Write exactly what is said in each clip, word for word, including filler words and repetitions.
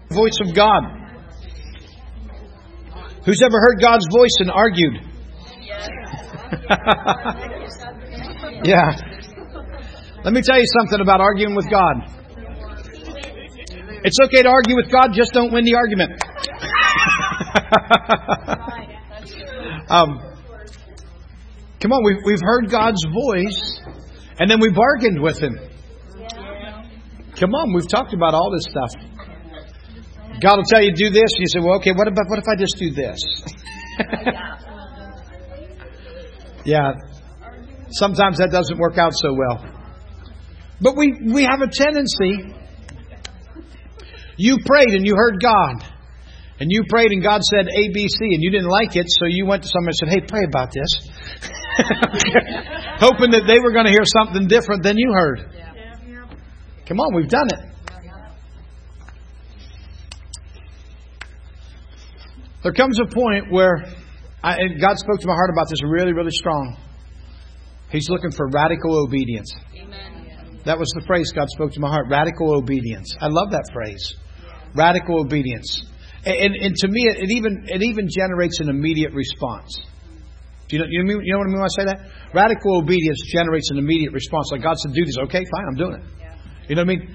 Voice of God. Who's ever heard God's voice and argued? Yeah. Let me tell you something about arguing with God. It's okay to argue with God, just don't win the argument. um, come on, we've, we've heard God's voice, and then we bargained with Him. Come on, we've talked about all this stuff. God will tell you do this, and you say, well, okay, what about what if I just do this? Yeah. Sometimes that doesn't work out so well. But we, we have a tendency. You prayed and you heard God. And you prayed and God said A, B, C, and you didn't like it, so you went to someone and said, hey, pray about this. Hoping that they were going to hear something different than you heard. Come on, we've done it. There comes a point where I, and God spoke to my heart about this really, really strong. He's looking for radical obedience. Amen. That was the phrase God spoke to my heart. Radical obedience. I love that phrase. Radical obedience. And, and, and to me, it, it even it even generates an immediate response. Do you know, you know, you know what I mean when I say that? Radical obedience generates an immediate response. Like God said, do this. Okay, fine, I'm doing it. Yeah. You know what I mean?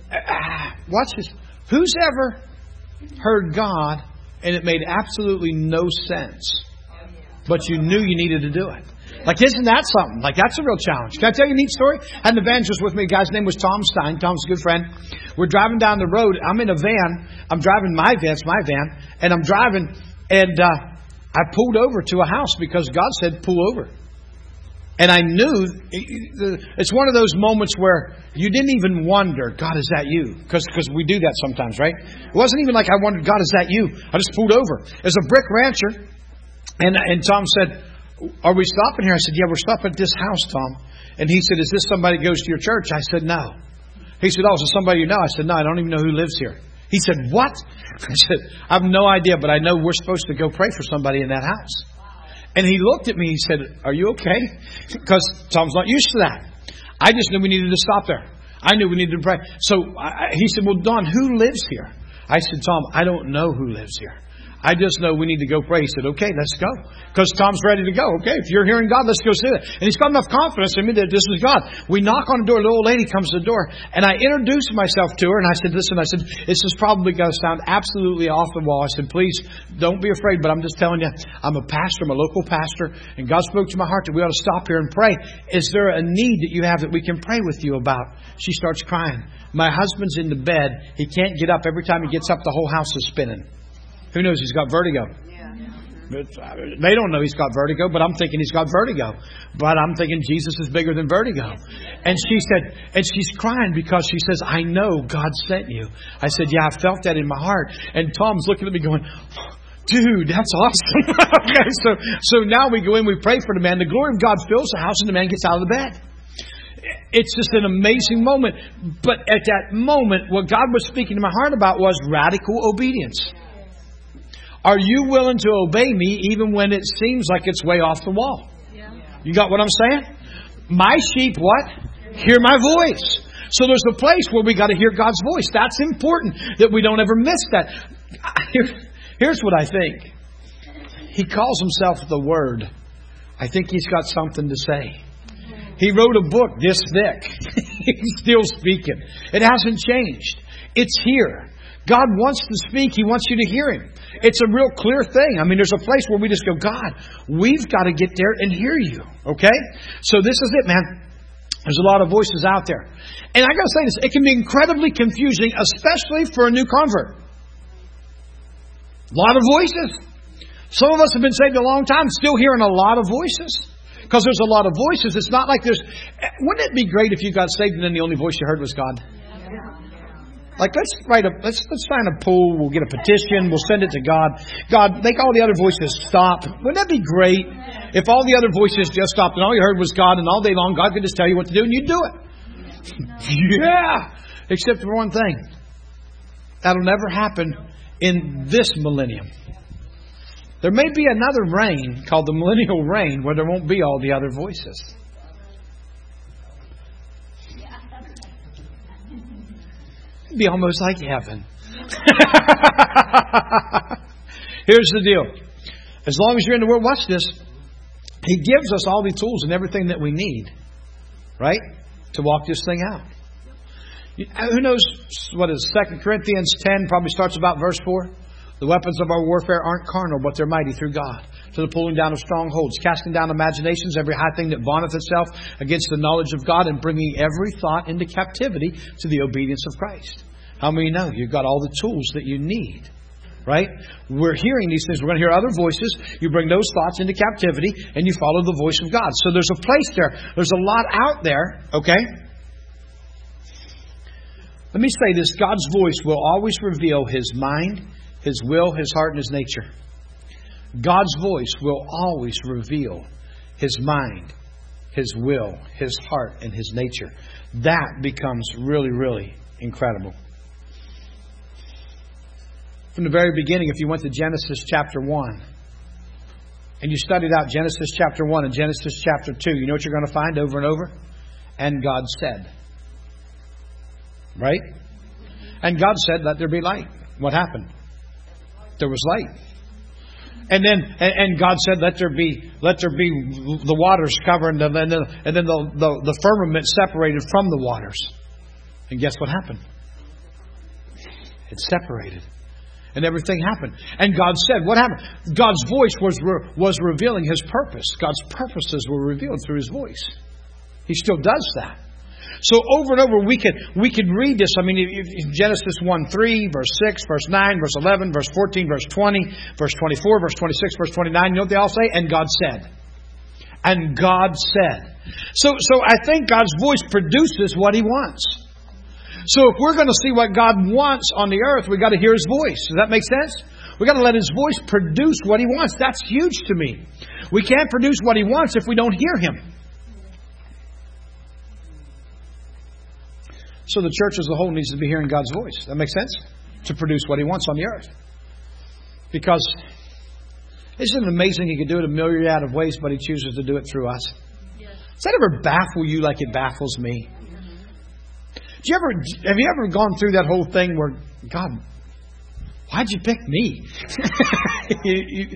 Watch this. Who's ever heard God and it made absolutely no sense, but you knew you needed to do it? Like, isn't that something? Like, that's a real challenge. Can I tell you a neat story? I had an evangelist with me. The guy's name was Tom Stein. Tom's a good friend. We're driving down the road. I'm in a van. I'm driving my van. It's my van. And I'm driving. And uh, I pulled over to a house because God said, pull over. And I knew it's one of those moments where you didn't even wonder, God, is that you? Because because we do that sometimes, right? It wasn't even like I wondered, God, is that you? I just pulled over. There's a brick rancher. And, and Tom said, are we stopping here? I said, yeah, we're stopping at this house, Tom. And he said, is this somebody that goes to your church? I said, no. He said, oh, is it somebody you know? I said, no, I don't even know who lives here. He said, what? I said, I have no idea, but I know we're supposed to go pray for somebody in that house. And he looked at me. He said, are you okay? Because Tom's not used to that. I just knew we needed to stop there. I knew we needed to pray. So I, he said, well, Don, who lives here? I said, Tom, I don't know who lives here. I just know we need to go pray. He said, okay, let's go. Because Tom's ready to go. Okay, if you're hearing God, let's go see it. And he's got enough confidence in me that this is God. We knock on the door. The old lady comes to the door. And I introduced myself to her. And I said, listen, I said, this is probably going to sound absolutely off the wall. I said, please, don't be afraid. But I'm just telling you, I'm a pastor. I'm a local pastor. And God spoke to my heart that we ought to stop here and pray. Is there a need that you have that we can pray with you about? She starts crying. My husband's in the bed. He can't get up. Every time he gets up, the whole house is spinning. Who knows? He's got vertigo. Yeah. They don't know he's got vertigo, but I'm thinking he's got vertigo. But I'm thinking Jesus is bigger than vertigo. And she said, and she's crying because she says, I know God sent you. I said, yeah, I felt that in my heart. And Tom's looking at me going, dude, that's awesome. Okay, so so now we go in, we pray for the man. The glory of God fills the house and the man gets out of the bed. It's just an amazing moment. But at that moment, what God was speaking to my heart about was radical obedience. Are you willing to obey me even when it seems like it's way off the wall? Yeah. You got what I'm saying? My sheep, what? Hear my voice. So there's a place where we got to hear God's voice. That's important that we don't ever miss that. Here, here's what I think. He calls himself the Word. I think he's got something to say. He wrote a book this thick. He's still speaking. It hasn't changed. It's here. God wants to speak. He wants you to hear Him. It's a real clear thing. I mean, there's a place where we just go, God, we've got to get there and hear you. Okay? So this is it, man. There's a lot of voices out there. And I got to say this. It can be incredibly confusing, especially for a new convert. A lot of voices. Some of us have been saved a long time, still hearing a lot of voices. Because there's a lot of voices. It's not like there's... Wouldn't it be great if you got saved and then the only voice you heard was God? Like, let's write a, let's, let's sign a pool. We'll get a petition. We'll send it to God. God, make all the other voices stop. Wouldn't that be great? If all the other voices just stopped and all you heard was God, and all day long God could just tell you what to do and you'd do it. Yeah. Except for one thing. That'll never happen in this millennium. There may be another reign called the millennial reign where there won't be all the other voices. It'd be almost like heaven. Here's the deal. As long as you're in the Word, watch this. He gives us all the tools and everything that we need, right, to walk this thing out. Who knows what is Second Corinthians ten probably starts about verse four? The weapons of our warfare aren't carnal, but they're mighty through God, to the pulling down of strongholds, casting down imaginations, every high thing that vaunteth itself against the knowledge of God, and bringing every thought into captivity to the obedience of Christ. How many know you've got all the tools that you need? Right? We're hearing these things. We're going to hear other voices. You bring those thoughts into captivity and you follow the voice of God. So there's a place there. There's a lot out there. Okay? Let me say this. God's voice will always reveal His mind, His will, His heart, and His nature. God's voice will always reveal His mind, His will, His heart, and His nature. That becomes really, really incredible. From the very beginning, if you went to Genesis chapter one and you studied out Genesis chapter one and Genesis chapter two, you know what you're going to find over and over? And God said. Right? And God said, let there be light. What happened? There was light. And then and, and God said, let there be let there be the waters covered, and then, the, and then the, the, the firmament separated from the waters. And guess what happened? It separated. And everything happened. And God said, what happened? God's voice was re- was revealing His purpose. God's purposes were revealed through His voice. He still does that. So over and over we could we could read this. I mean, in Genesis one three, verse six, verse nine, verse eleven, verse fourteen, verse twenty, verse twenty-four, verse twenty-six, verse twenty-nine. You know what they all say? And God said. And God said. So so I think God's voice produces what He wants. So if we're going to see what God wants on the earth, we've got to hear His voice. Does that make sense? We've got to let His voice produce what He wants. That's huge to me. We can't produce what He wants if we don't hear Him. So the church as a whole needs to be hearing God's voice. That makes sense? To produce what He wants on the earth. Because isn't it amazing He can do it a myriad of ways, but He chooses to do it through us? Yes. Does that ever baffle you like it baffles me? Do you ever, have you ever gone through that whole thing where, God, why'd you pick me? you, you,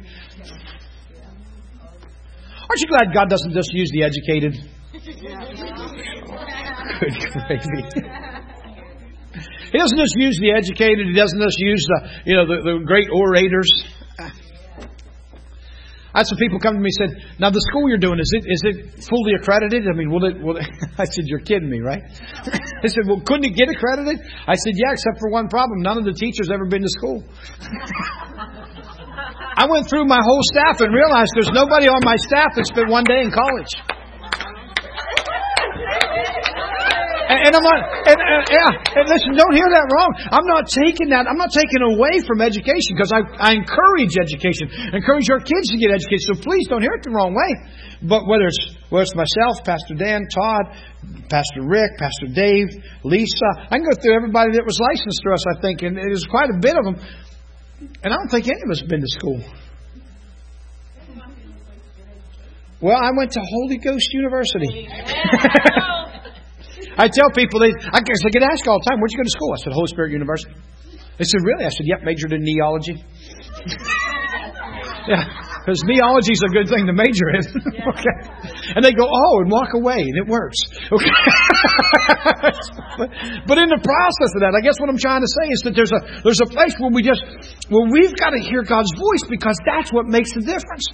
aren't you glad God doesn't just use the educated? Good gravy. He doesn't just use the educated. He doesn't just use the, you know, the, the great orators. I had some people come to me and said, now the school you're doing, is it is it fully accredited? I mean, will it, will it? I said, you're kidding me, right? I said, well, couldn't it get accredited? I said, yeah, except for one problem. None of the teachers ever been to school. I went through my whole staff and realized there's nobody on my staff that spent one day in college. And, and I'm not, and, and, yeah, and listen, don't hear that wrong. I'm not taking that, I'm not taking away from education, because I, I encourage education. I encourage our kids to get educated. So please don't hear it the wrong way. But whether it's, whether it's myself, Pastor Dan, Todd, Pastor Rick, Pastor Dave, Lisa, I can go through everybody that was licensed to us, I think, and there's quite a bit of them. And I don't think any of us have been to school. Well, I went to Holy Ghost University. I tell people, they, I guess they get asked all the time, where'd you go to school? I said, Holy Spirit University. They said, really? I said, yep, majored in neology. Yeah, because neology is a good thing to major in. Okay. And they go, oh, and walk away, and it works. Okay. but, but in the process of that, I guess what I'm trying to say is that there's a there's a place where we just, where we've got to hear God's voice, because that's what makes the difference.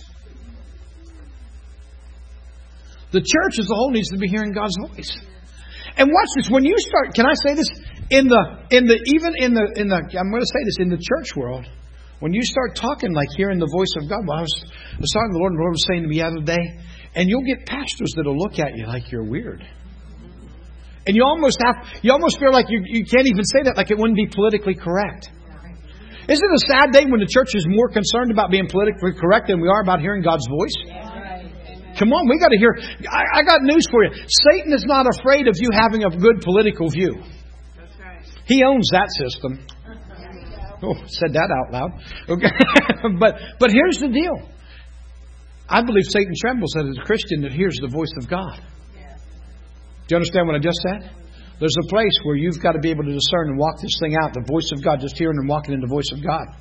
The church as a whole needs to be hearing God's voice. And watch this. When you start, can I say this? In the, in the, even in the, in the, I'm going to say this, in the church world, when you start talking like hearing the voice of God, well, I was, I was talking to the Lord, and the Lord was saying to me the other day, and you'll get pastors that'll look at you like you're weird. And you almost have, you almost feel like you, you can't even say that, like it wouldn't be politically correct. Isn't it a sad day when the church is more concerned about being politically correct than we are about hearing God's voice? Come on, we got to hear. I, I got news for you. Satan is not afraid of you having a good political view. That's right. He owns that system. Oh, said that out loud. Okay, but but here's the deal. I believe Satan trembles as a Christian that hears the voice of God. Yeah. Do you understand what I just said? There's a place where you've got to be able to discern and walk this thing out. The voice of God, just hearing and walking in the voice of God.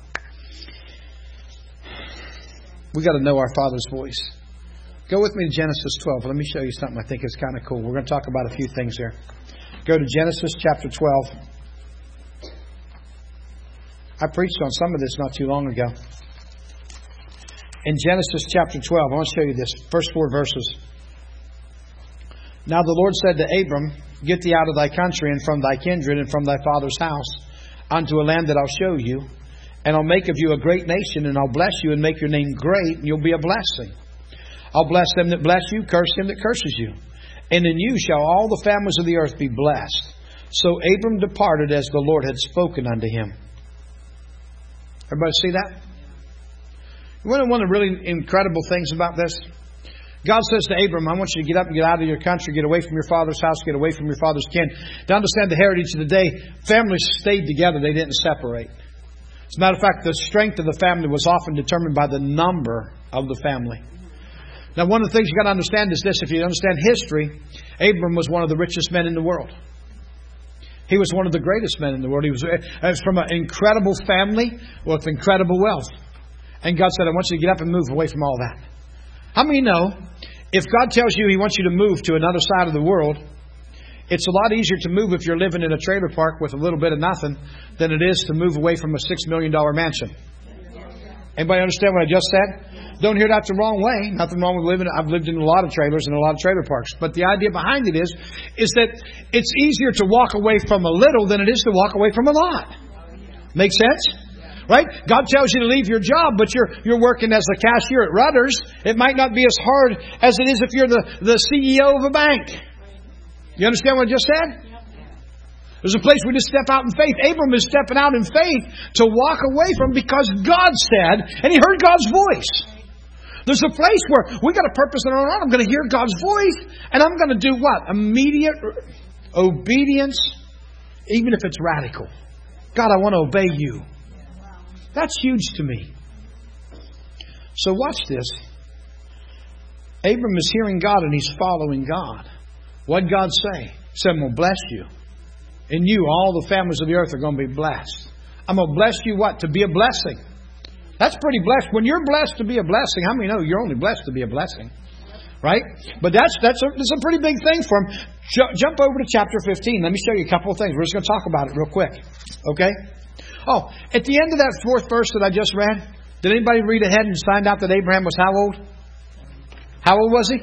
We've got to know our Father's voice. Go with me to Genesis twelve. Let me show you something I think is kind of cool. We're going to talk about a few things here. Go to Genesis chapter twelve. I preached on some of this not too long ago. In Genesis chapter twelve, I want to show you this. First four verses. Now the Lord said to Abram, get thee out of thy country and from thy kindred and from thy father's house unto a land that I'll show you. And I'll make of you a great nation, and I'll bless you and make your name great, and you'll be a blessing. I'll bless them that bless you, curse him that curses you. And in you shall all the families of the earth be blessed. So Abram departed as the Lord had spoken unto him. Everybody see that? You want one of the really incredible things about this? God says to Abram, I want you to get up and get out of your country, get away from your father's house, get away from your father's kin. To understand the heritage of the day, families stayed together. They didn't separate. As a matter of fact, the strength of the family was often determined by the number of the family. Now, one of the things you've got to understand is this. If you understand history, Abram was one of the richest men in the world. He was one of the greatest men in the world. He was, was from an incredible family with incredible wealth. And God said, I want you to get up and move away from all that. How many know, if God tells you He wants you to move to another side of the world, it's a lot easier to move if you're living in a trailer park with a little bit of nothing than it is to move away from a six million dollars mansion. Anybody understand what I just said? Don't hear that the wrong way. Nothing wrong with living. I've lived in a lot of trailers and a lot of trailer parks. But the idea behind it is, is that it's easier to walk away from a little than it is to walk away from a lot. Make sense? Right? God tells you to leave your job, but you're you're working as a cashier at Rutter's. It might not be as hard as it is if you're the, the C E O of a bank. You understand what I just said? There's a place we just step out in faith. Abram is stepping out in faith to walk away from because God said, and he heard God's voice. There's a place where we got a purpose in our life. I'm going to hear God's voice, and I'm going to do what? Immediate obedience, even if it's radical. God, I want to obey you. That's huge to me. So watch this. Abram is hearing God and he's following God. What did God say? He said, I'm going to bless you. In you, all the families of the earth are going to be blessed. I'm going to bless you what? To be a blessing. That's pretty blessed. When you're blessed to be a blessing, how many know you're only blessed to be a blessing? Right? But that's that's a, that's a pretty big thing for him. J- jump over to chapter fifteen. Let me show you a couple of things. We're just going to talk about it real quick. Okay? Oh, at the end of that fourth verse that I just read, did anybody read ahead and find out that Abraham was how old? How old was he?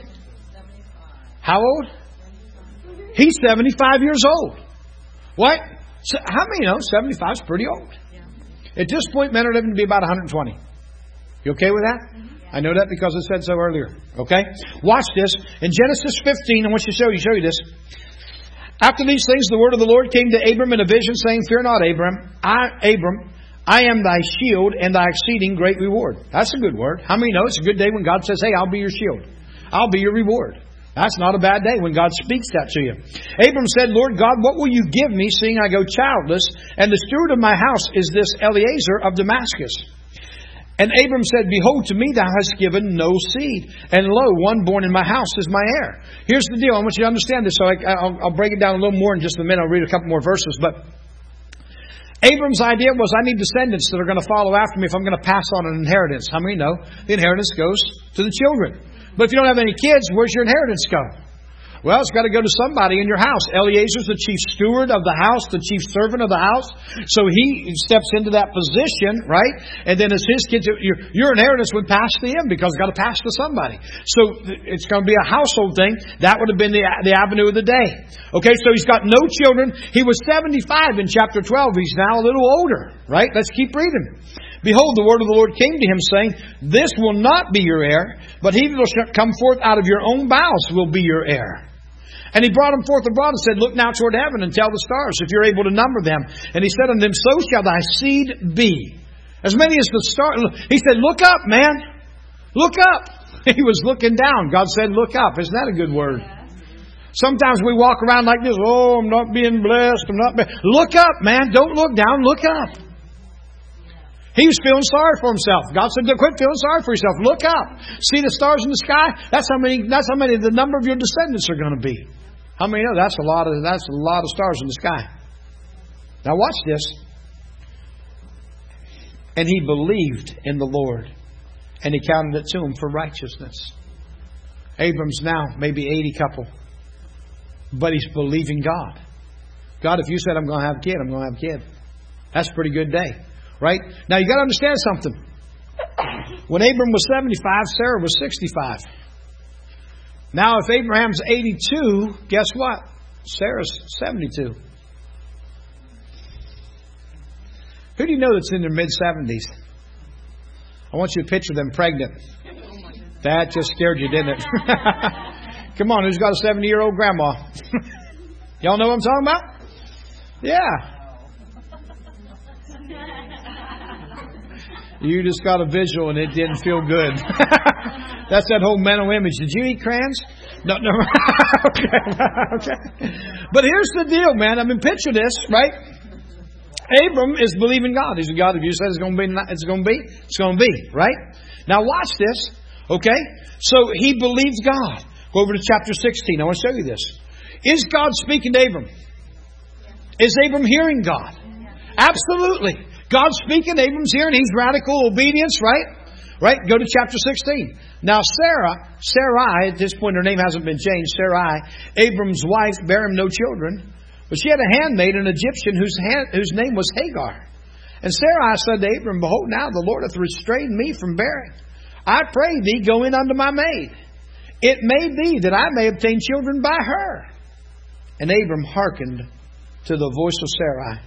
How old? He's seventy-five years old. What? So, how many know seventy-five is pretty old? At this point, men are living to be about one hundred twenty. You okay with that? I know that because I said so earlier. Okay? Watch this. In Genesis fifteen, I want you to show you, show you this. After these things, the word of the Lord came to Abram in a vision, saying, Fear not, Abram. I, Abram, I am thy shield and thy exceeding great reward. That's a good word. How many know it's a good day when God says, hey, I'll be your shield. I'll be your reward. That's not a bad day when God speaks that to you. Abram said, Lord God, what will you give me, seeing I go childless, and the steward of my house is this Eliezer of Damascus? And Abram said, Behold, to me thou hast given no seed, and lo, one born in my house is my heir. Here's the deal. I want you to understand this, so I, I'll, I'll break it down a little more in just a minute. I'll read a couple more verses. But Abram's idea was, I need descendants that are going to follow after me if I'm going to pass on an inheritance. How many know the inheritance goes to the children? But if you don't have any kids, where's your inheritance go? Well, it's got to go to somebody in your house. Eliezer's the chief steward of the house, the chief servant of the house. So he steps into that position, right? And then as his kids, your, your inheritance would pass to him because it's got to pass to somebody. So it's going to be a household thing. That would have been the, the avenue of the day. Okay, so he's got no children. He was seventy-five in chapter twelve. He's now a little older, right? Let's keep reading. Behold, the word of the Lord came to him, saying, This will not be your heir, but he that shall come forth out of your own bowels will be your heir. And he brought him forth abroad and said, Look now toward heaven and tell the stars, if you're able to number them. And he said unto them, So shall thy seed be. As many as the stars. He said, Look up, man. Look up. He was looking down. God said, Look up. Isn't that a good word? Sometimes we walk around like this. Oh, I'm not being blessed. I'm not. Be-. Look up, man. Don't look down. Look up. He was feeling sorry for himself. God said, quit feeling sorry for yourself. Look up. See the stars in the sky? That's how many, that's how many the number of your descendants are going to be. How many know that's a lot of that's a lot of stars in the sky? Now watch this. And he believed in the Lord, and he counted it to him for righteousness. Abram's now maybe eighty couple, but he's believing God. God, if you said I'm going to have a kid, I'm going to have a kid. That's a pretty good day, right? Now you got to understand something. When Abram was seventy-five, Sarah was sixty-five. Now if Abraham's eighty-two, guess what? Sarah's seventy-two. Who do you know that's in their mid-seventies? I want you to picture them pregnant. That just scared you, didn't it? Come on, who's got a seventy-year-old grandma? Y'all know what I'm talking about? Yeah. You just got a visual and it didn't feel good. That's that whole mental image. Did you eat crayons? No, no. okay, okay. But here's the deal, man. I mean, picture this, right? Abram is believing God. He's a God. If you said it's going to be, it's going to be, it's going to be, right? Now watch this, okay? So he believed God. Go over to chapter sixteen. I want to show you this. Is God speaking to Abram? Is Abram hearing God? Absolutely. God's speaking, Abram's hearing. He's radical obedience, right? Right? Go to chapter sixteen. Now Sarah, Sarai, at this point her name hasn't been changed, Sarai, Abram's wife, bare him no children. But she had a handmaid, an Egyptian, whose hand, whose name was Hagar. And Sarai said to Abram, behold, now the Lord hath restrained me from bearing. I pray thee, go in unto my maid. It may be that I may obtain children by her. And Abram hearkened to the voice of Sarai.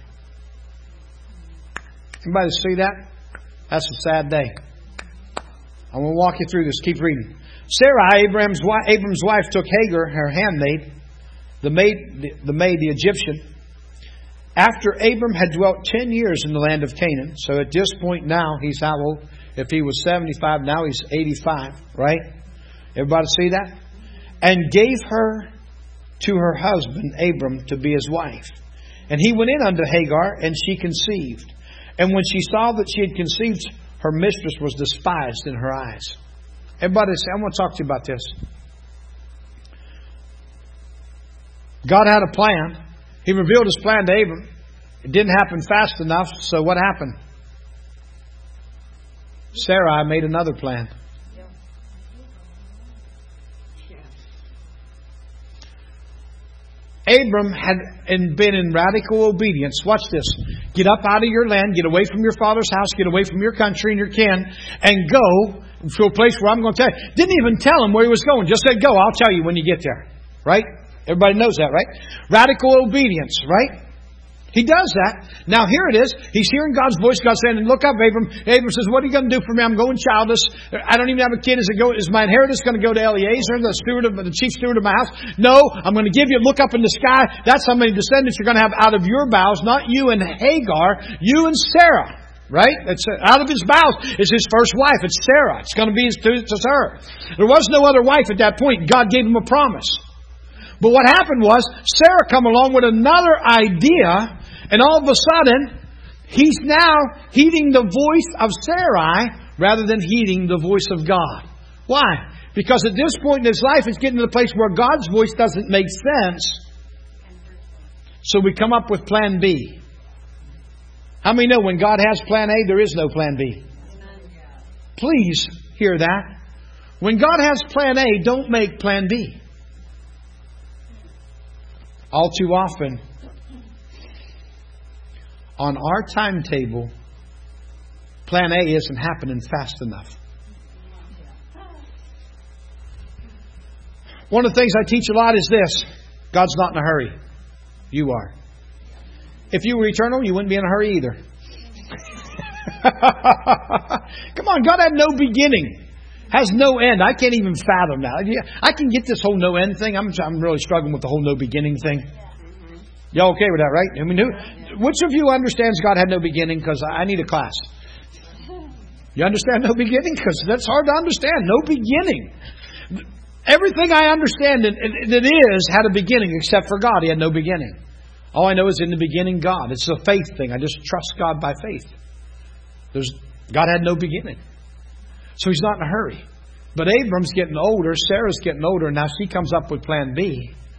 Anybody see that? That's a sad day. I'm going to walk you through this. Keep reading. Sarai, Abraham's wife, Abram's wife, took Hagar, her handmaid, the maid, the, the maid, the Egyptian. After Abram had dwelt ten years in the land of Canaan, so at this point now, he's how old? If he was seventy-five, now he's eighty-five, right? Everybody see that? And gave her to her husband, Abram, to be his wife. And he went in unto Hagar, and she conceived. And when she saw that she had conceived, her mistress was despised in her eyes. Everybody say, I want to talk to you about this. God had a plan. He revealed His plan to Abram. It didn't happen fast enough, so what happened? Sarai made another plan. Abram had been in radical obedience. Watch this. Get up out of your land. Get away from your father's house. Get away from your country and your kin. And go to a place where I'm going to tell you. Didn't even tell him where he was going. Just said, go. I'll tell you when you get there. Right? Everybody knows that, right? Radical obedience, right? He does that. Now here it is. He's hearing God's voice. God saying, look up, Abram. Abram says, what are you going to do for me? I'm going childless. I don't even have a kid. Is it go? Is my inheritance going to go to Eliezer, the steward of the chief steward of my house? No, I'm going to give you. Look up in the sky. That's how many descendants you're going to have out of your bowels. Not you and Hagar. You and Sarah. Right? It's out of his bowels is his first wife. It's Sarah. It's going to be his to, to her. There was no other wife at that point. God gave him a promise. But what happened was Sarah come along with another idea. And all of a sudden, he's now heeding the voice of Sarai rather than heeding the voice of God. Why? Because at this point in his life, it's getting to the place where God's voice doesn't make sense. So we come up with plan B. How many know when God has plan A, there is no plan B? Please hear that. When God has plan A, don't make plan B. All too often, on our timetable, plan A isn't happening fast enough. One of the things I teach a lot is this. God's not in a hurry. You are. If you were eternal, you wouldn't be in a hurry either. Come on, God had no beginning. Has no end. I can't even fathom that. I can get this whole no end thing. I'm, I'm really struggling with the whole no beginning thing. Y'all okay with that, right? I mean, who, which of you understands God had no beginning? Because I need a class. You understand no beginning? Because that's hard to understand. No beginning. Everything I understand that it is had a beginning except for God. He had no beginning. All I know is in the beginning, God. It's a faith thing. I just trust God by faith. There's God had no beginning. So He's not in a hurry. But Abram's getting older. Sarah's getting older. Now she comes up with plan B.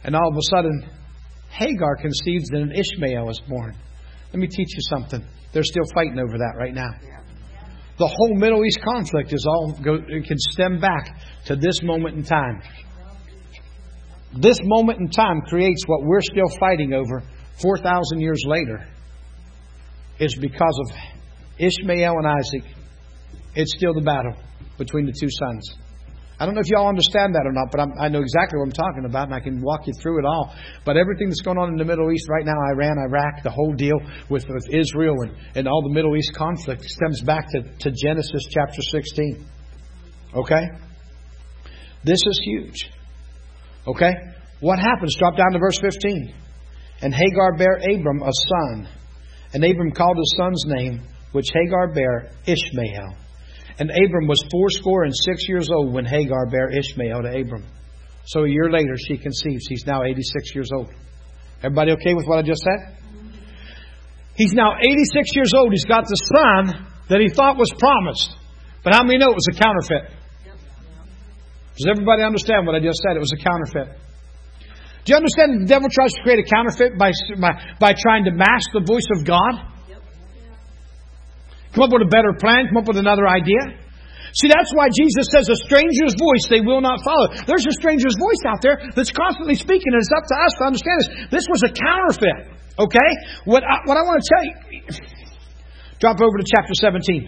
And all of a sudden, Hagar conceives and an Ishmael is born. Let me teach you something. They're still fighting over that right now. The whole Middle East conflict is all go, it can stem back to this moment in time. This moment in time creates what we're still fighting over four thousand years later. It's because of Ishmael and Isaac. It's still the battle between the two sons. I don't know if y'all understand that or not, but I'm, I know exactly what I'm talking about, and I can walk you through it all. But everything that's going on in the Middle East right now, Iran, Iraq, the whole deal with, with Israel and, and all the Middle East conflict stems back to, to Genesis chapter sixteen. Okay? This is huge. Okay? What happens? Drop down to verse fifteen. And Hagar bare Abram a son. And Abram called his son's name, which Hagar bare, Ishmael. And Abram was fourscore and six years old when Hagar bare Ishmael to Abram. So a year later she conceives. He's now eighty-six years old. Everybody okay with what I just said? He's now eighty-six years old. He's got the son that he thought was promised. But how many know it was a counterfeit? Does everybody understand what I just said? It was a counterfeit. Do you understand that the devil tries to create a counterfeit by, by, by trying to mask the voice of God? Come up with a better plan. Come up with another idea. See, that's why Jesus says a stranger's voice they will not follow. There's a stranger's voice out there that's constantly speaking, and it's up to us to understand this. This was a counterfeit. Okay? What I, what I want to tell you... Drop over to chapter seventeen.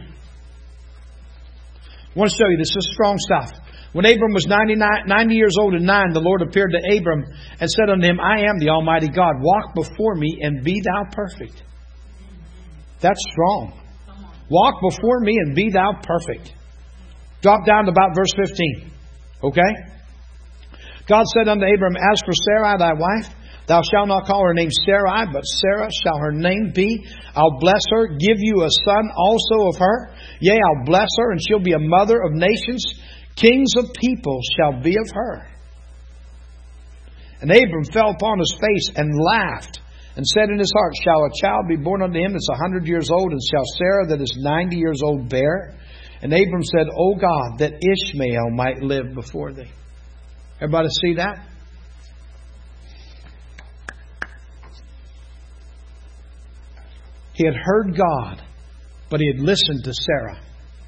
I want to show you this. This is strong stuff. When Abram was ninety-nine, ninety years old and nine, the Lord appeared to Abram and said unto him, I am the Almighty God. Walk before me and be thou perfect. That's strong. Walk before me and be thou perfect. Drop down to about verse fifteen. Okay? God said unto Abram, As for Sarai thy wife, thou shalt not call her name Sarai, but Sarah shall her name be. I'll bless her, give you a son also of her. Yea, I'll bless her, and she'll be a mother of nations. Kings of people shall be of her. And Abram fell upon his face and laughed, and said in his heart, Shall a child be born unto him that's a hundred years old, and shall Sarah that is ninety years old bear? And Abram said, O God, that Ishmael might live before thee. Everybody see that? He had heard God, but he had listened to Sarah.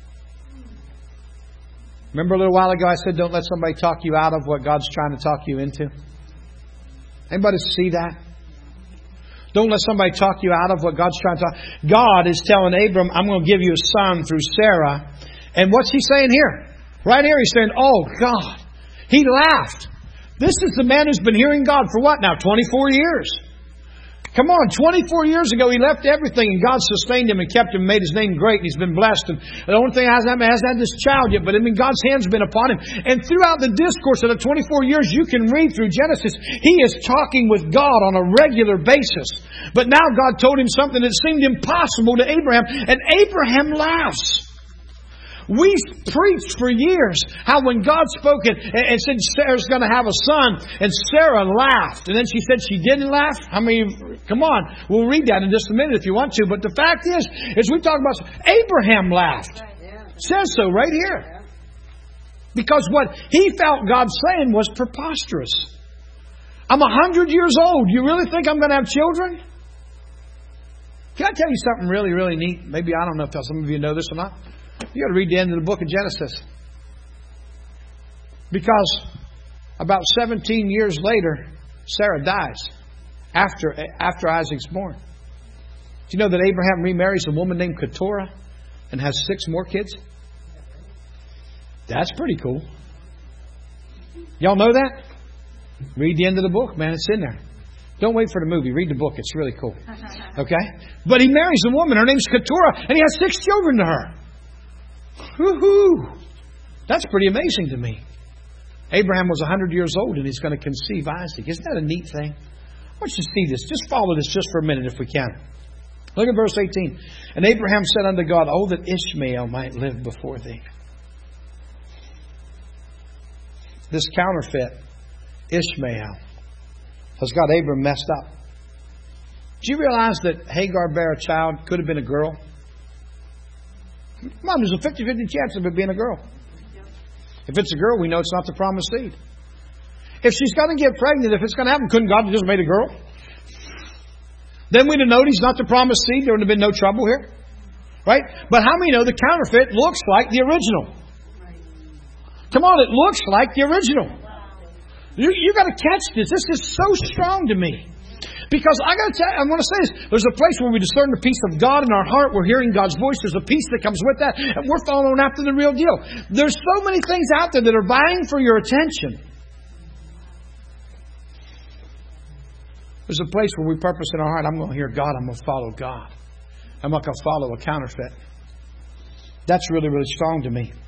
Remember a little while ago I said, don't let somebody talk you out of what God's trying to talk you into? Anybody see that? Don't let somebody talk you out of what God's trying to talk. God is telling Abram, I'm going to give you a son through Sarah. And what's he saying here? Right here he's saying, oh God. He laughed. This is the man who's been hearing God for what now? twenty-four years. Come on, twenty-four years ago he left everything and God sustained him and kept him and made his name great and he's been blessed. And the only thing he hasn't had this child yet, but I mean God's hand's been upon him. And throughout the discourse of the twenty-four years you can read through Genesis, he is talking with God on a regular basis. But now God told him something that seemed impossible to Abraham, and Abraham laughs. We preached for years how when God spoke it and said Sarah's going to have a son, and Sarah laughed. And then she said she didn't laugh. I mean, come on. We'll read that in just a minute if you want to. But the fact is, as we talk about, Abraham laughed. It says so right here. Because what he felt God saying was preposterous. I'm a hundred years old. You really think I'm going to have children? Can I tell you something really, really neat? Maybe I don't know if some of you know this or not. You got to read the end of the book of Genesis. Because about seventeen years later, Sarah dies after, after Isaac's born. Do you know that Abraham remarries a woman named Keturah and has six more kids? That's pretty cool. Y'all know that? Read the end of the book, man. It's in there. Don't wait for the movie. Read the book. It's really cool. Okay? But he marries a woman. Her name's Keturah. And he has six children to her. Woohoo! That's pretty amazing to me. Abraham was one hundred years old and he's going to conceive Isaac. Isn't that a neat thing? I want you to see this. Just follow this just for a minute if we can. Look at verse eighteen. And Abraham said unto God, Oh, that Ishmael might live before thee. This counterfeit, Ishmael, has got Abram messed up. Do you realize that Hagar bare a child could have been a girl? Come on, there's a fifty-fifty chance of it being a girl. If it's a girl, we know it's not the promised seed. If she's going to get pregnant, if it's going to happen, couldn't God have just made a girl? Then we'd have known He's not the promised seed. There would have been no trouble here. Right? But how many know the counterfeit looks like the original? Come on, it looks like the original. You you got to catch this. This is so strong to me. Because I got to tell you, I want to say this. There's a place where we discern the peace of God in our heart. We're hearing God's voice. There's a peace that comes with that. And we're following after the real deal. There's so many things out there that are vying for your attention. There's a place where we purpose in our heart. I'm going to hear God. I'm going to follow God. I'm not going to follow a counterfeit. That's really, really strong to me.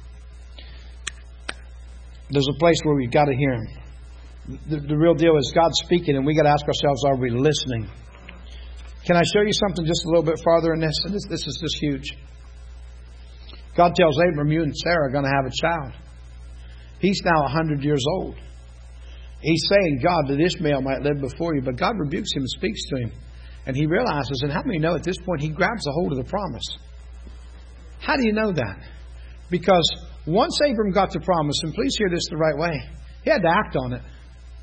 There's a place where we've got to hear Him. The, the real deal is God speaking, and we got to ask ourselves, are we listening? Can I show you something just a little bit farther in this? And this, this is just huge. God tells Abram, you and Sarah are going to have a child. He's now one hundred years old. He's saying, God, that Ishmael might live before you. But God rebukes him and speaks to him. And he realizes, and how many know at this point he grabs a hold of the promise? How do you know that? Because once Abram got the promise, and please hear this the right way, he had to act on it.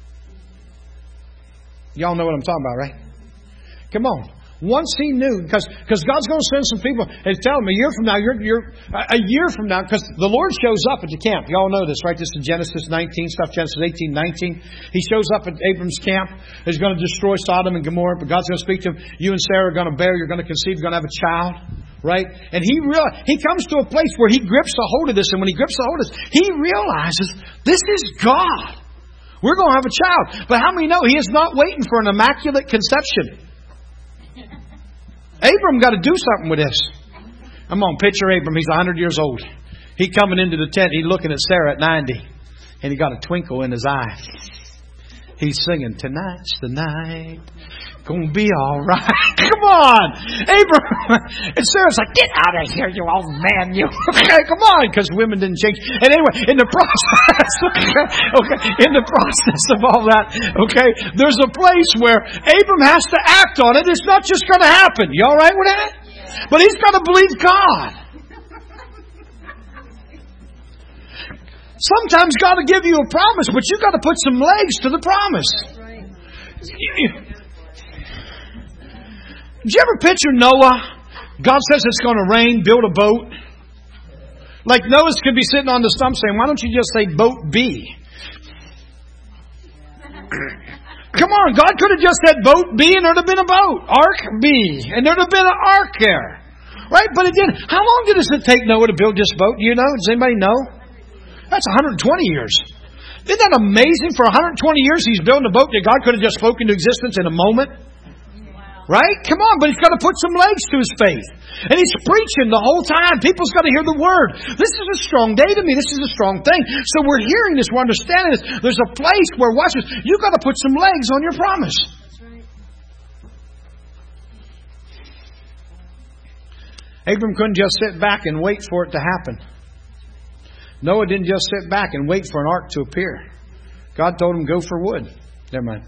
Y'all know what I'm talking about, right? Come on. Once he knew, because because God's going to send some people and tell him a year from now, you're you're a year from now, because the Lord shows up at the camp. Y'all know this, right? This is Genesis nineteen stuff, Genesis eighteen, nineteen. He shows up at Abram's camp. He's going to destroy Sodom and Gomorrah, but God's going to speak to him. You and Sarah are going to bear. You're going to conceive. You're going to have a child, right? And he real he comes to a place where he grips a hold of this, and when he grips a hold of this, he realizes this is God. We're going to have a child, but how many know He is not waiting for an immaculate conception? Abram got to do something with this. I'm on picture Abram. He's one hundred years old. He coming into the tent. He's looking at Sarah at ninety. And he got a twinkle in his eye. He's singing, tonight's the night. Gonna be all right. Come on. Abram. And Sarah's like, get out of here, you old man. You. Okay, come on. Because women didn't change. And anyway, in the process, okay, okay, in the process of all that, okay, there's a place where Abram has to act on it. It's not just going to happen. You all right with that? Yeah. But he's got to believe God. Sometimes God will give you a promise, but you've got to put some legs to the promise. That's right. Did you ever picture Noah? God says it's going to rain, build a boat. Like Noah could be sitting on the stump saying, why don't you just say boat B? Come on, God could have just said boat B and there'd have been a boat. Ark B. And there'd have been an ark there. Right? But it didn't. How long did it take Noah to build this boat? Do you know? Does anybody know? That's one hundred twenty years. Isn't that amazing? For one hundred twenty years he's building a boat that God could have just spoken into existence in a moment. Right? Come on, but he's got to put some legs to his faith. And he's preaching the whole time. People's got to hear the word. This is a strong day to me. This is a strong thing. So we're hearing this. We're understanding this. There's a place where, watch this, you've got to put some legs on your promise. That's right. Abram couldn't just sit back and wait for it to happen. Noah didn't just sit back and wait for an ark to appear. God told him, go for wood. Never mind.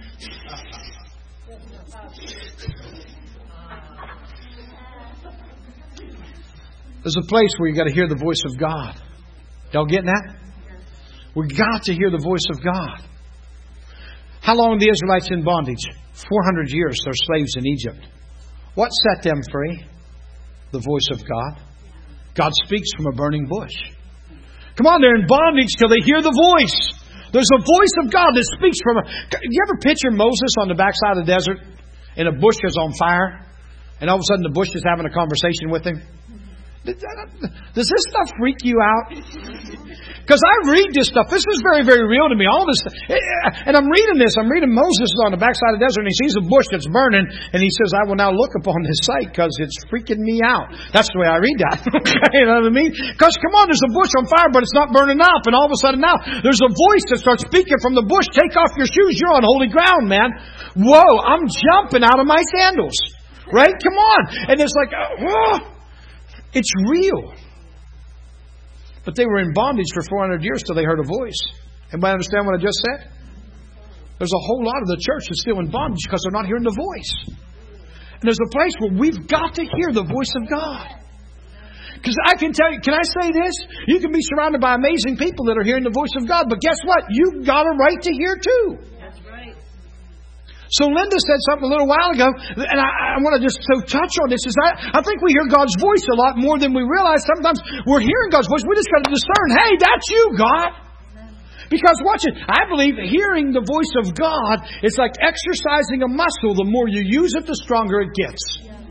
There's a place where you got to hear the voice of God. Y'all getting that? We got to hear the voice of God. How long were the Israelites in bondage? four hundred years. They're slaves in Egypt. What set them free? The voice of God. God speaks from a burning bush. Come on, they're in bondage till they hear the voice. There's a voice of God that speaks from a... You ever picture Moses on the backside of the desert and a bush is on fire and all of a sudden the bush is having a conversation with him? Does this stuff freak you out? Because I read this stuff. This is very, very real to me. All this, and I'm reading this. I'm reading Moses on the backside of the desert, and he sees a bush that's burning, and he says, "I will now look upon this sight because it's freaking me out." That's the way I read that. Okay, you know what I mean? Because come on, there's a bush on fire, but it's not burning up, and all of a sudden now there's a voice that starts speaking from the bush. Take off your shoes. You're on holy ground, man. Whoa! I'm jumping out of my sandals. Right? Come on, and it's like, oh. It's real. But they were in bondage for four hundred years till they heard a voice. Anybody understand what I just said? There's a whole lot of the church that's still in bondage because they're not hearing the voice. And there's a place where we've got to hear the voice of God. Because I can tell you, can I say this? You can be surrounded by amazing people that are hearing the voice of God. But guess what? You've got a right to hear too. That's right. So Linda said something a little while ago, and I, I want to just so touch on this. Is I, I think we hear God's voice a lot more than we realize. Sometimes we're hearing God's voice. We just got to discern, hey, that's you, God. Because watch it, I believe hearing the voice of God is like exercising a muscle. The more you use it, the stronger it gets.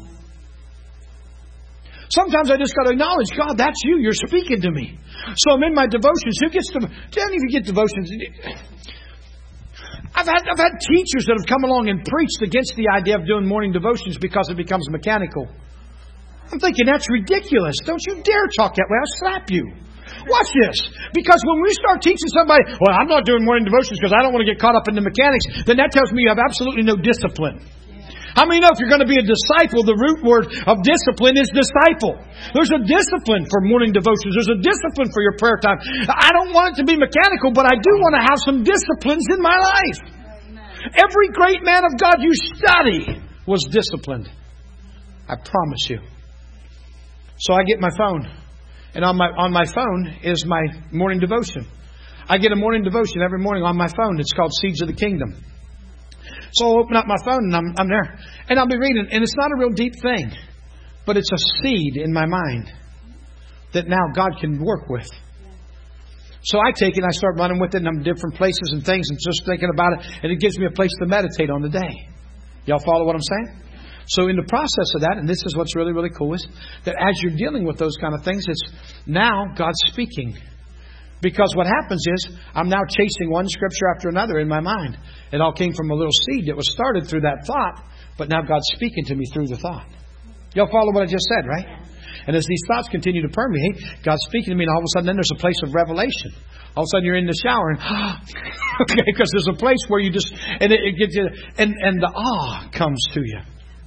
Sometimes I just got to acknowledge, God, that's you. You're speaking to me. So I'm in my devotions. Who gets to? Do any of you get devotions? I've had I've had teachers that have come along and preached against the idea of doing morning devotions because it becomes mechanical. I'm thinking that's ridiculous. Don't you dare talk that way. I'll slap you. Watch this. Because when we start teaching somebody, well, I'm not doing morning devotions because I don't want to get caught up in the mechanics, then that tells me you have absolutely no discipline. How many know if you're going to be a disciple, the root word of discipline is disciple? There's a discipline for morning devotions. There's a discipline for your prayer time. I don't want it to be mechanical, but I do want to have some disciplines in my life. Every great man of God you study was disciplined. I promise you. So I get my phone. And on my on my phone is my morning devotion. I get a morning devotion every morning on my phone. It's called Seeds of the Kingdom. So I'll open up my phone and I'm, I'm there. And I'll be reading. And it's not a real deep thing. But it's a seed in my mind that now God can work with. So I take it and I start running with it. And I'm in different places and things and just thinking about it. And it gives me a place to meditate on the day. Y'all follow what I'm saying? So in the process of that, and this is what's really, really cool, is that as you're dealing with those kind of things, it's now God's speaking. Because what happens is, I'm now chasing one scripture after another in my mind. It all came from a little seed that was started through that thought, but now God's speaking to me through the thought. Y'all follow what I just said, right? And as these thoughts continue to permeate, God's speaking to me, and all of a sudden then there's a place of revelation. All of a sudden you're in the shower, and okay, because there's a place where you just, and it, it gets you, and, and the awe comes to you.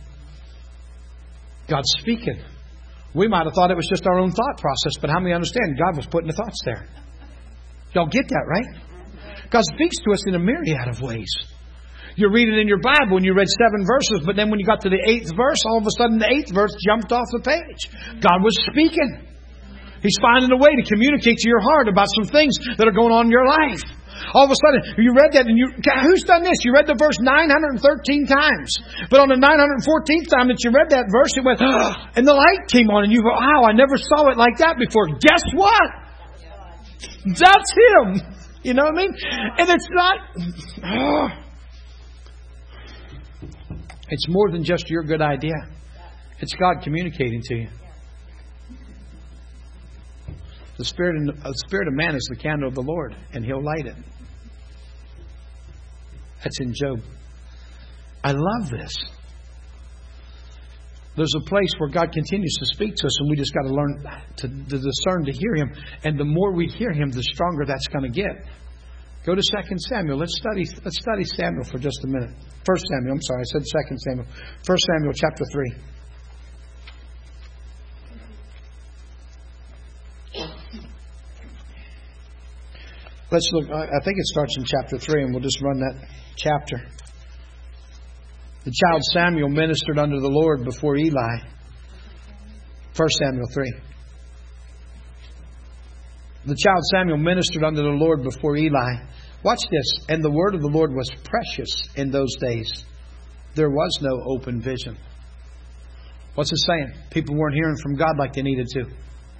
God's speaking. We might have thought it was just our own thought process, but how many understand God was putting the thoughts there? Y'all get that, right? God speaks to us in a myriad of ways. You're reading in your Bible and you read seven verses, but then when you got to the eighth verse, all of a sudden the eighth verse jumped off the page. God was speaking. He's finding a way to communicate to your heart about some things that are going on in your life. All of a sudden, you read that and you, who's done this? You read the verse nine hundred thirteen times. But on the nine hundred fourteenth time that you read that verse, it went, and the light came on and you go, wow, I never saw it like that before. Guess what? That's Him. You know what I mean? And it's not, oh, it's more than just your good idea. It's God communicating to you. The spirit, in, the spirit of man is the candle of the Lord, and He'll light it. That's in Job. I love this. There's a place where God continues to speak to us, and we just got to learn to, to discern, to hear Him. And the more we hear Him, the stronger that's going to get. Go to Second Samuel. Let's study. Let's study Samuel for just a minute. First Samuel. I'm sorry, I said Second Samuel. First Samuel, chapter three. Let's look. I think it starts in chapter three, and we'll just run that chapter. The child Samuel ministered unto the Lord before Eli. First Samuel three. The child Samuel ministered unto the Lord before Eli. Watch this. And the word of the Lord was precious in those days. There was no open vision. What's it saying? People weren't hearing from God like they needed to.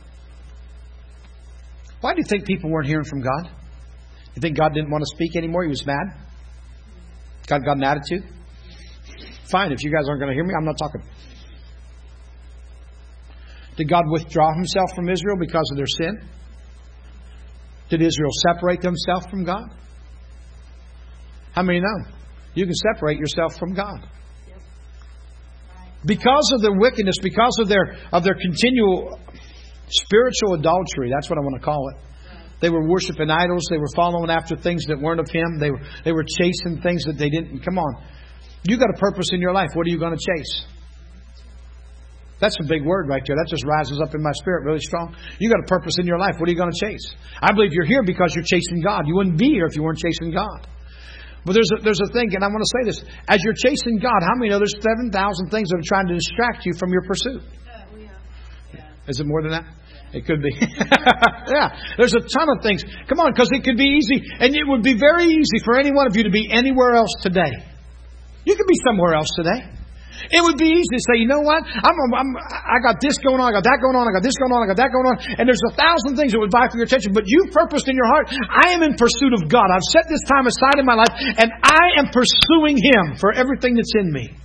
Why do you think people weren't hearing from God? You think God didn't want to speak anymore? He was mad? God got an attitude? Fine, if you guys aren't going to hear me, I'm not talking. Did God withdraw Himself from Israel because of their sin? Did Israel separate themselves from God? How many know? You can separate yourself from God. Because of their wickedness, because of their of their continual spiritual adultery, that's what I want to call it. They were worshiping idols. They were following after things that weren't of Him. They were they were chasing things that they didn't. Come on. You got a purpose in your life. What are you going to chase? That's a big word right there. That just rises up in my spirit really strong. You got a purpose in your life. What are you going to chase? I believe you're here because you're chasing God. You wouldn't be here if you weren't chasing God. But there's a, there's a thing, and I want to say this. As you're chasing God, how many know there's seven thousand things that are trying to distract you from your pursuit? Is it more than that? It could be. Yeah. There's a ton of things. Come on, because it could be easy. And it would be very easy for any one of you to be anywhere else today. You could be somewhere else today. It would be easy to say, you know what? I'm, I'm, I got this going on. I got that going on. I got this going on. I got that going on. And there's a thousand things that would vie for your attention. But you purposed in your heart, I am in pursuit of God. I've set this time aside in my life, and I am pursuing Him for everything that's in me.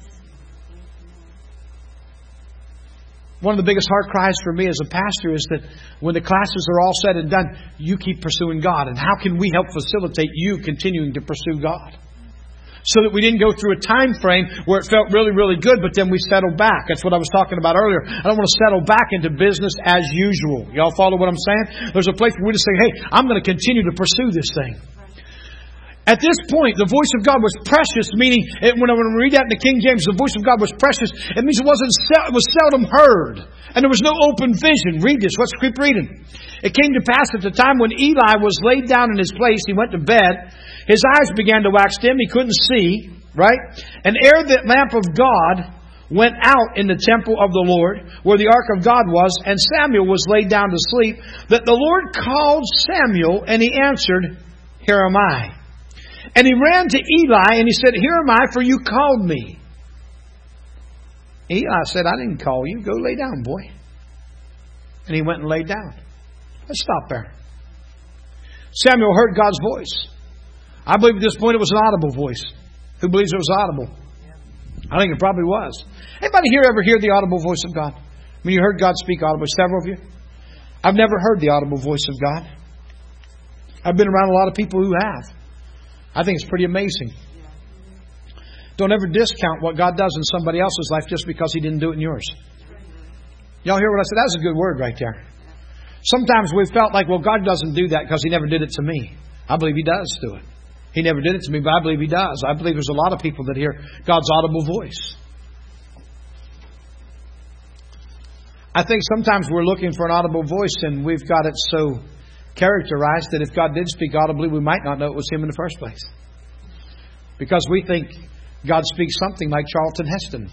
One of the biggest heart cries for me as a pastor is that when the classes are all said and done, you keep pursuing God. And how can we help facilitate you continuing to pursue God? So that we didn't go through a time frame where it felt really, really good, but then we settled back. That's what I was talking about earlier. I don't want to settle back into business as usual. Y'all follow what I'm saying? There's a place where we just say, hey, I'm going to continue to pursue this thing. At this point, the voice of God was precious, meaning when I read that in the King James, the voice of God was precious. It means it wasn't, it was seldom heard. And there was no open vision. Read this. Let's keep reading. It came to pass at the time when Eli was laid down in his place, he went to bed. His eyes began to wax dim. He couldn't see, right? And ere the lamp of God went out in the temple of the Lord, where the ark of God was, and Samuel was laid down to sleep, that the Lord called Samuel, and he answered, Here am I. And he ran to Eli, and he said, Here am I, for you called me. Eli said, I didn't call you. Go lay down, boy. And he went and laid down. Let's stop there. Samuel heard God's voice. I believe at this point it was an audible voice. Who believes it was audible? I think it probably was. Anybody here ever hear the audible voice of God? I mean, you heard God speak audibly. Several of you. I've never heard the audible voice of God. I've been around a lot of people who have. I think it's pretty amazing. Don't ever discount what God does in somebody else's life just because He didn't do it in yours. Y'all hear what I said? That's a good word right there. Sometimes we've felt like, well, God doesn't do that because He never did it to me. I believe He does do it. He never did it to me, but I believe He does. I believe there's a lot of people that hear God's audible voice. I think sometimes we're looking for an audible voice and we've got it so characterized that if God did speak audibly, we might not know it was Him in the first place. Because we think God speaks something like Charlton Heston.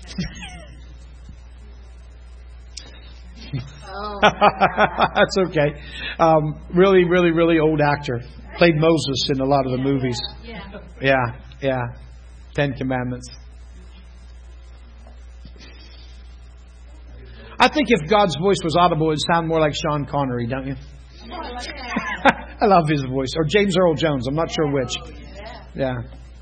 Oh. That's okay. Um, really, really, really old actor. Played Moses in a lot of the movies. Yeah, yeah. yeah. Ten Commandments. I think if God's voice was audible, it would sound more like Sean Connery, don't you? I love his voice. Or James Earl Jones. I'm not sure which. Yeah.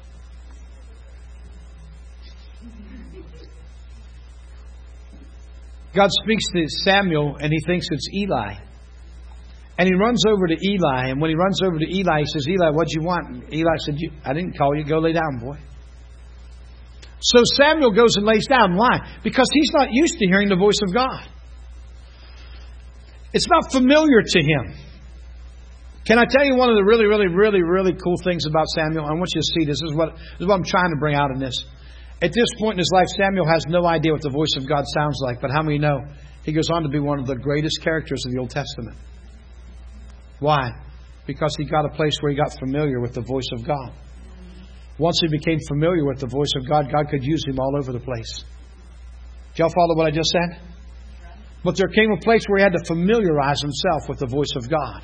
God speaks to Samuel and he thinks it's Eli. And he runs over to Eli. And when he runs over to Eli, he says, Eli, what'd you want? And Eli said, I didn't call you. Go lay down, boy. So Samuel goes and lays down. Why? Because he's not used to hearing the voice of God. It's not familiar to him. Can I tell you one of the really, really, really, really cool things about Samuel? I want you to see this. This is what, this is what I'm trying to bring out in this. At this point in his life, Samuel has no idea what the voice of God sounds like. But how many know? He goes on to be one of the greatest characters of the Old Testament. Why? Because he got a place where he got familiar with the voice of God. Once he became familiar with the voice of God, God could use him all over the place. Did y'all follow what I just said? But there came a place where he had to familiarize himself with the voice of God.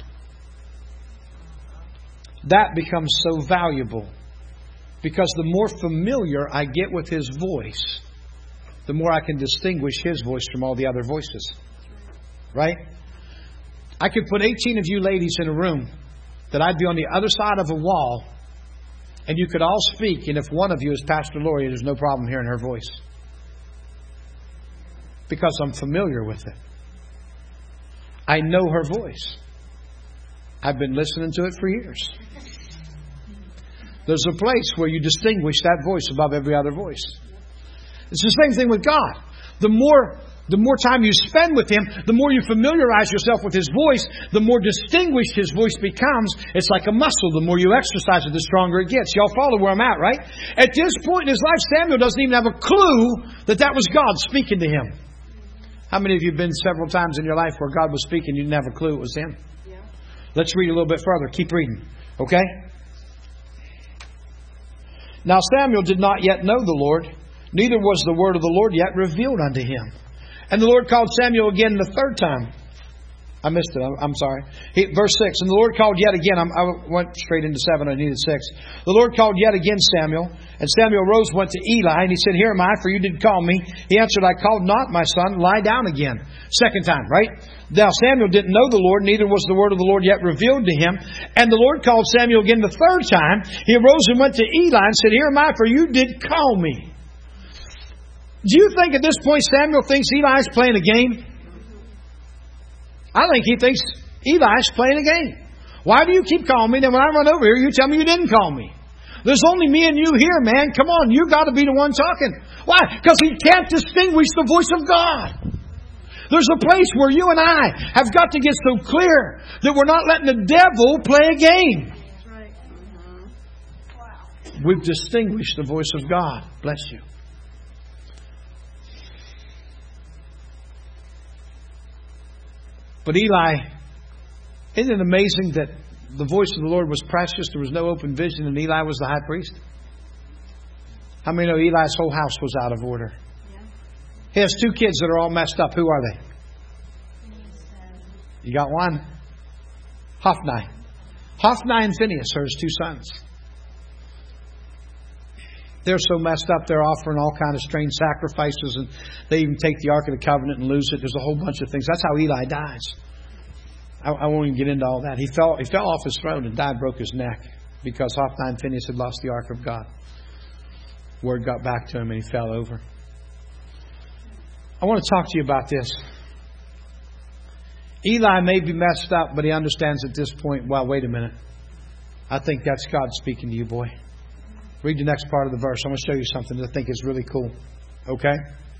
That becomes so valuable. Because the more familiar I get with His voice, the more I can distinguish His voice from all the other voices. Right? I could put eighteen of you ladies in a room that I'd be on the other side of a wall and you could all speak, and if one of you is Pastor Lori, there's no problem hearing her voice. Because I'm familiar with it. I know her voice. I've been listening to it for years. There's a place where you distinguish that voice above every other voice. It's the same thing with God. The more, the more time you spend with Him, the more you familiarize yourself with His voice, the more distinguished His voice becomes. It's like a muscle. The more you exercise it, the stronger it gets. Y'all follow where I'm at, right? At this point in his life, Samuel doesn't even have a clue that that was God speaking to him. How many of you have been several times in your life where God was speaking, you didn't have a clue it was Him? Yeah. Let's read a little bit further. Keep reading. Okay? Now Samuel did not yet know the Lord, neither was the word of the Lord yet revealed unto him. And the Lord called Samuel again the third time. I missed it. I'm, I'm sorry. He, verse six. And the Lord called yet again. I'm, I went straight into seven. I needed six. The Lord called yet again Samuel. And Samuel rose, went to Eli. And he said, Here am I, for you did call me. He answered, I called not, my son. Lie down again. Second time, right? Now Samuel didn't know the Lord, neither was the word of the Lord yet revealed to him. And the Lord called Samuel again the third time. He arose and went to Eli and said, Here am I, for you did call me. Do you think at this point Samuel thinks Eli's playing a game? I think he thinks Eli's playing a game. Why do you keep calling me? Then when I run over here, you tell me you didn't call me. There's only me and you here, man. Come on, you got to be the one talking. Why? Because he can't distinguish the voice of God. There's a place where you and I have got to get so clear that we're not letting the devil play a game. That's right. Mm-hmm. Wow. We've distinguished the voice of God. Bless you. But Eli, isn't it amazing that the voice of the Lord was precious? There was no open vision, and Eli was the high priest. How many know Eli's whole house was out of order? Yeah. He has two kids that are all messed up. Who are they? You got one? Hophni. Hophni and Phinehas are his two sons. They're so messed up, they're offering all kind of strange sacrifices, and they even take the Ark of the Covenant and lose it. There's a whole bunch of things. That's how Eli dies. I, I won't even get into all that. He fell, he fell off his throne and died, broke his neck, because Hophni and Phinehas had lost the Ark of God. Word got back to him and he fell over. I want to talk to you about this. Eli may be messed up, but he understands at this point, well, wait a minute. I think that's God speaking to you, boy. Read the next part of the verse. I'm going to show you something that I think is really cool. Okay?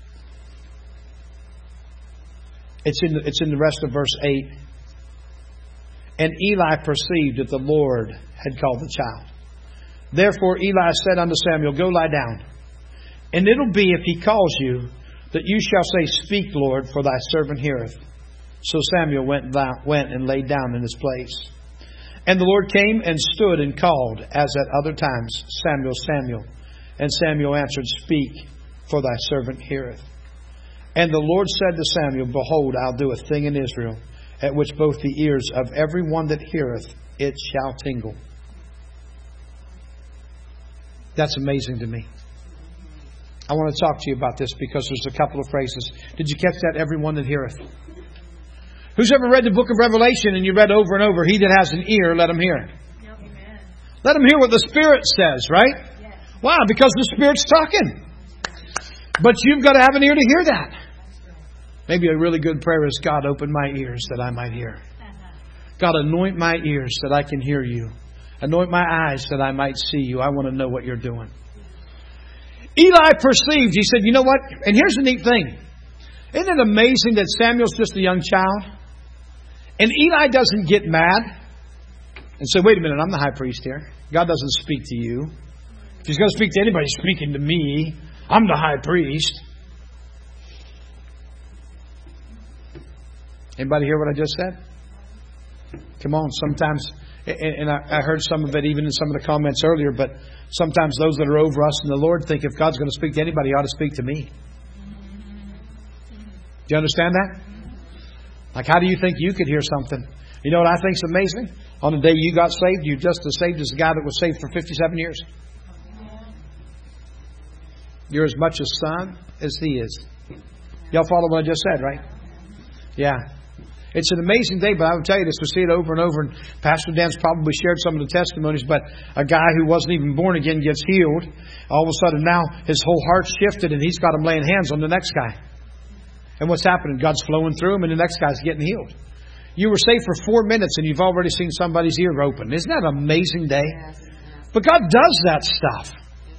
It's in the, it's in the rest of verse eight. And Eli perceived that the Lord had called the child. Therefore Eli said unto Samuel, Go lie down. And it'll be, if he calls you, that you shall say, Speak, Lord, for thy servant heareth. So Samuel went, went and laid down in his place. And the Lord came and stood and called, as at other times, Samuel, Samuel. And Samuel answered, Speak, for thy servant heareth. And the Lord said to Samuel, Behold, I'll do a thing in Israel, at which both the ears of every one that heareth it shall tingle. That's amazing to me. I want to talk to you about this because there's a couple of phrases. Did you catch that? Everyone that heareth. Who's ever read the book of Revelation and you read over and over, He that has an ear, let him hear. Yep. Amen. Let him hear what the Spirit says, right? Yes. Why? Because the Spirit's talking. But you've got to have an ear to hear that. Maybe a really good prayer is, God, open my ears that I might hear. God, anoint my ears that I can hear you. Anoint my eyes that I might see you. I want to know what you're doing. Eli perceived. He said, you know what? And here's the neat thing. Isn't it amazing that Samuel's just a young child? And Eli doesn't get mad and say, wait a minute, I'm the high priest here. God doesn't speak to you. If He's going to speak to anybody, He's speaking to me. I'm the high priest. Anybody hear what I just said? Come on, sometimes, and I heard some of it even in some of the comments earlier, but sometimes those that are over us and the Lord think if God's going to speak to anybody, He ought to speak to me. Do you understand that? Like, how do you think you could hear something? You know what I think's amazing? On the day you got saved, you just as saved as the guy that was saved for fifty-seven years. You're as much a son as he is. Y'all follow what I just said, right? Yeah. It's an amazing day, but I will tell you this. We see it over and over. And Pastor Dan's probably shared some of the testimonies, but a guy who wasn't even born again gets healed. All of a sudden now his whole heart shifted and he's got him laying hands on the next guy. And what's happening? God's flowing through him and the next guy's getting healed. You were saved for four minutes and you've already seen somebody's ear open. Isn't that an amazing day? But God does that stuff.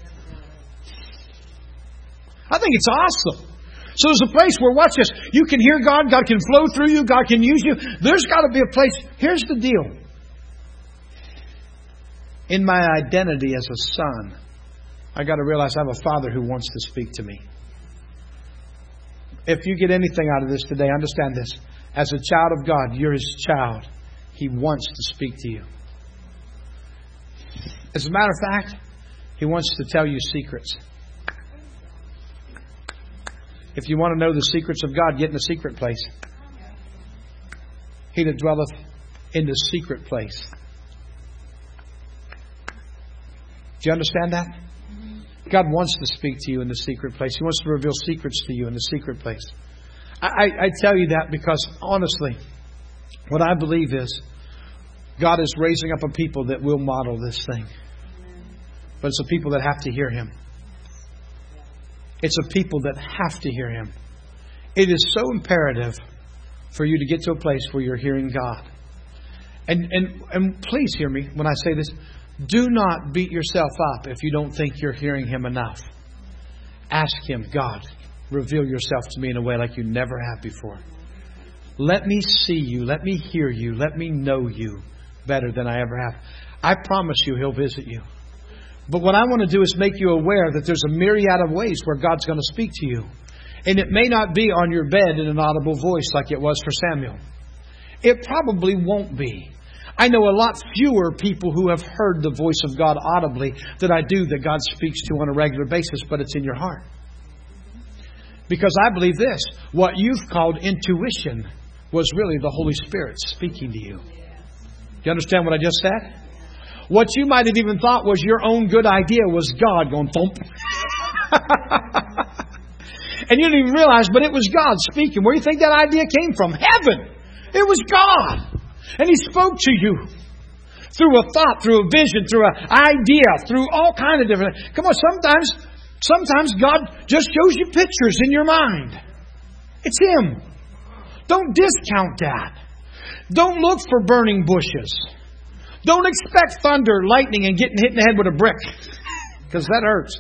I think it's awesome. So there's a place where, watch this, you can hear God, God can flow through you, God can use you. There's got to be a place. Here's the deal. In my identity as a son, I got to realize I have a Father who wants to speak to me. If you get anything out of this today, understand this. As a child of God, you're His child. He wants to speak to you. As a matter of fact, He wants to tell you secrets. If you want to know the secrets of God, get in the secret place. He that dwelleth in the secret place. Do you understand that? God wants to speak to you in the secret place. He wants to reveal secrets to you in the secret place. I, I, I tell you that because, honestly, what I believe is God is raising up a people that will model this thing. But it's a people that have to hear Him. It's a people that have to hear Him. It is so imperative for you to get to a place where you're hearing God. And, and, and please hear me when I say this. Do not beat yourself up if you don't think you're hearing Him enough. Ask Him, God, reveal yourself to me in a way like you never have before. Let me see you. Let me hear you. Let me know you better than I ever have. I promise you He'll visit you. But what I want to do is make you aware that there's a myriad of ways where God's going to speak to you. And it may not be on your bed in an audible voice like it was for Samuel. It probably won't be. I know a lot fewer people who have heard the voice of God audibly than I do that God speaks to on a regular basis, but it's in your heart. Because I believe this, what you've called intuition was really the Holy Spirit speaking to you. Do you understand what I just said? What you might have even thought was your own good idea was God going thump. And you didn't even realize, but it was God speaking. Where do you think that idea came from? Heaven! It was God! And He spoke to you through a thought, through a vision, through an idea, through all kinds of different things. Come on, sometimes, sometimes God just shows you pictures in your mind. It's Him. Don't discount that. Don't look for burning bushes. Don't expect thunder, lightning, and getting hit in the head with a brick. Because that hurts.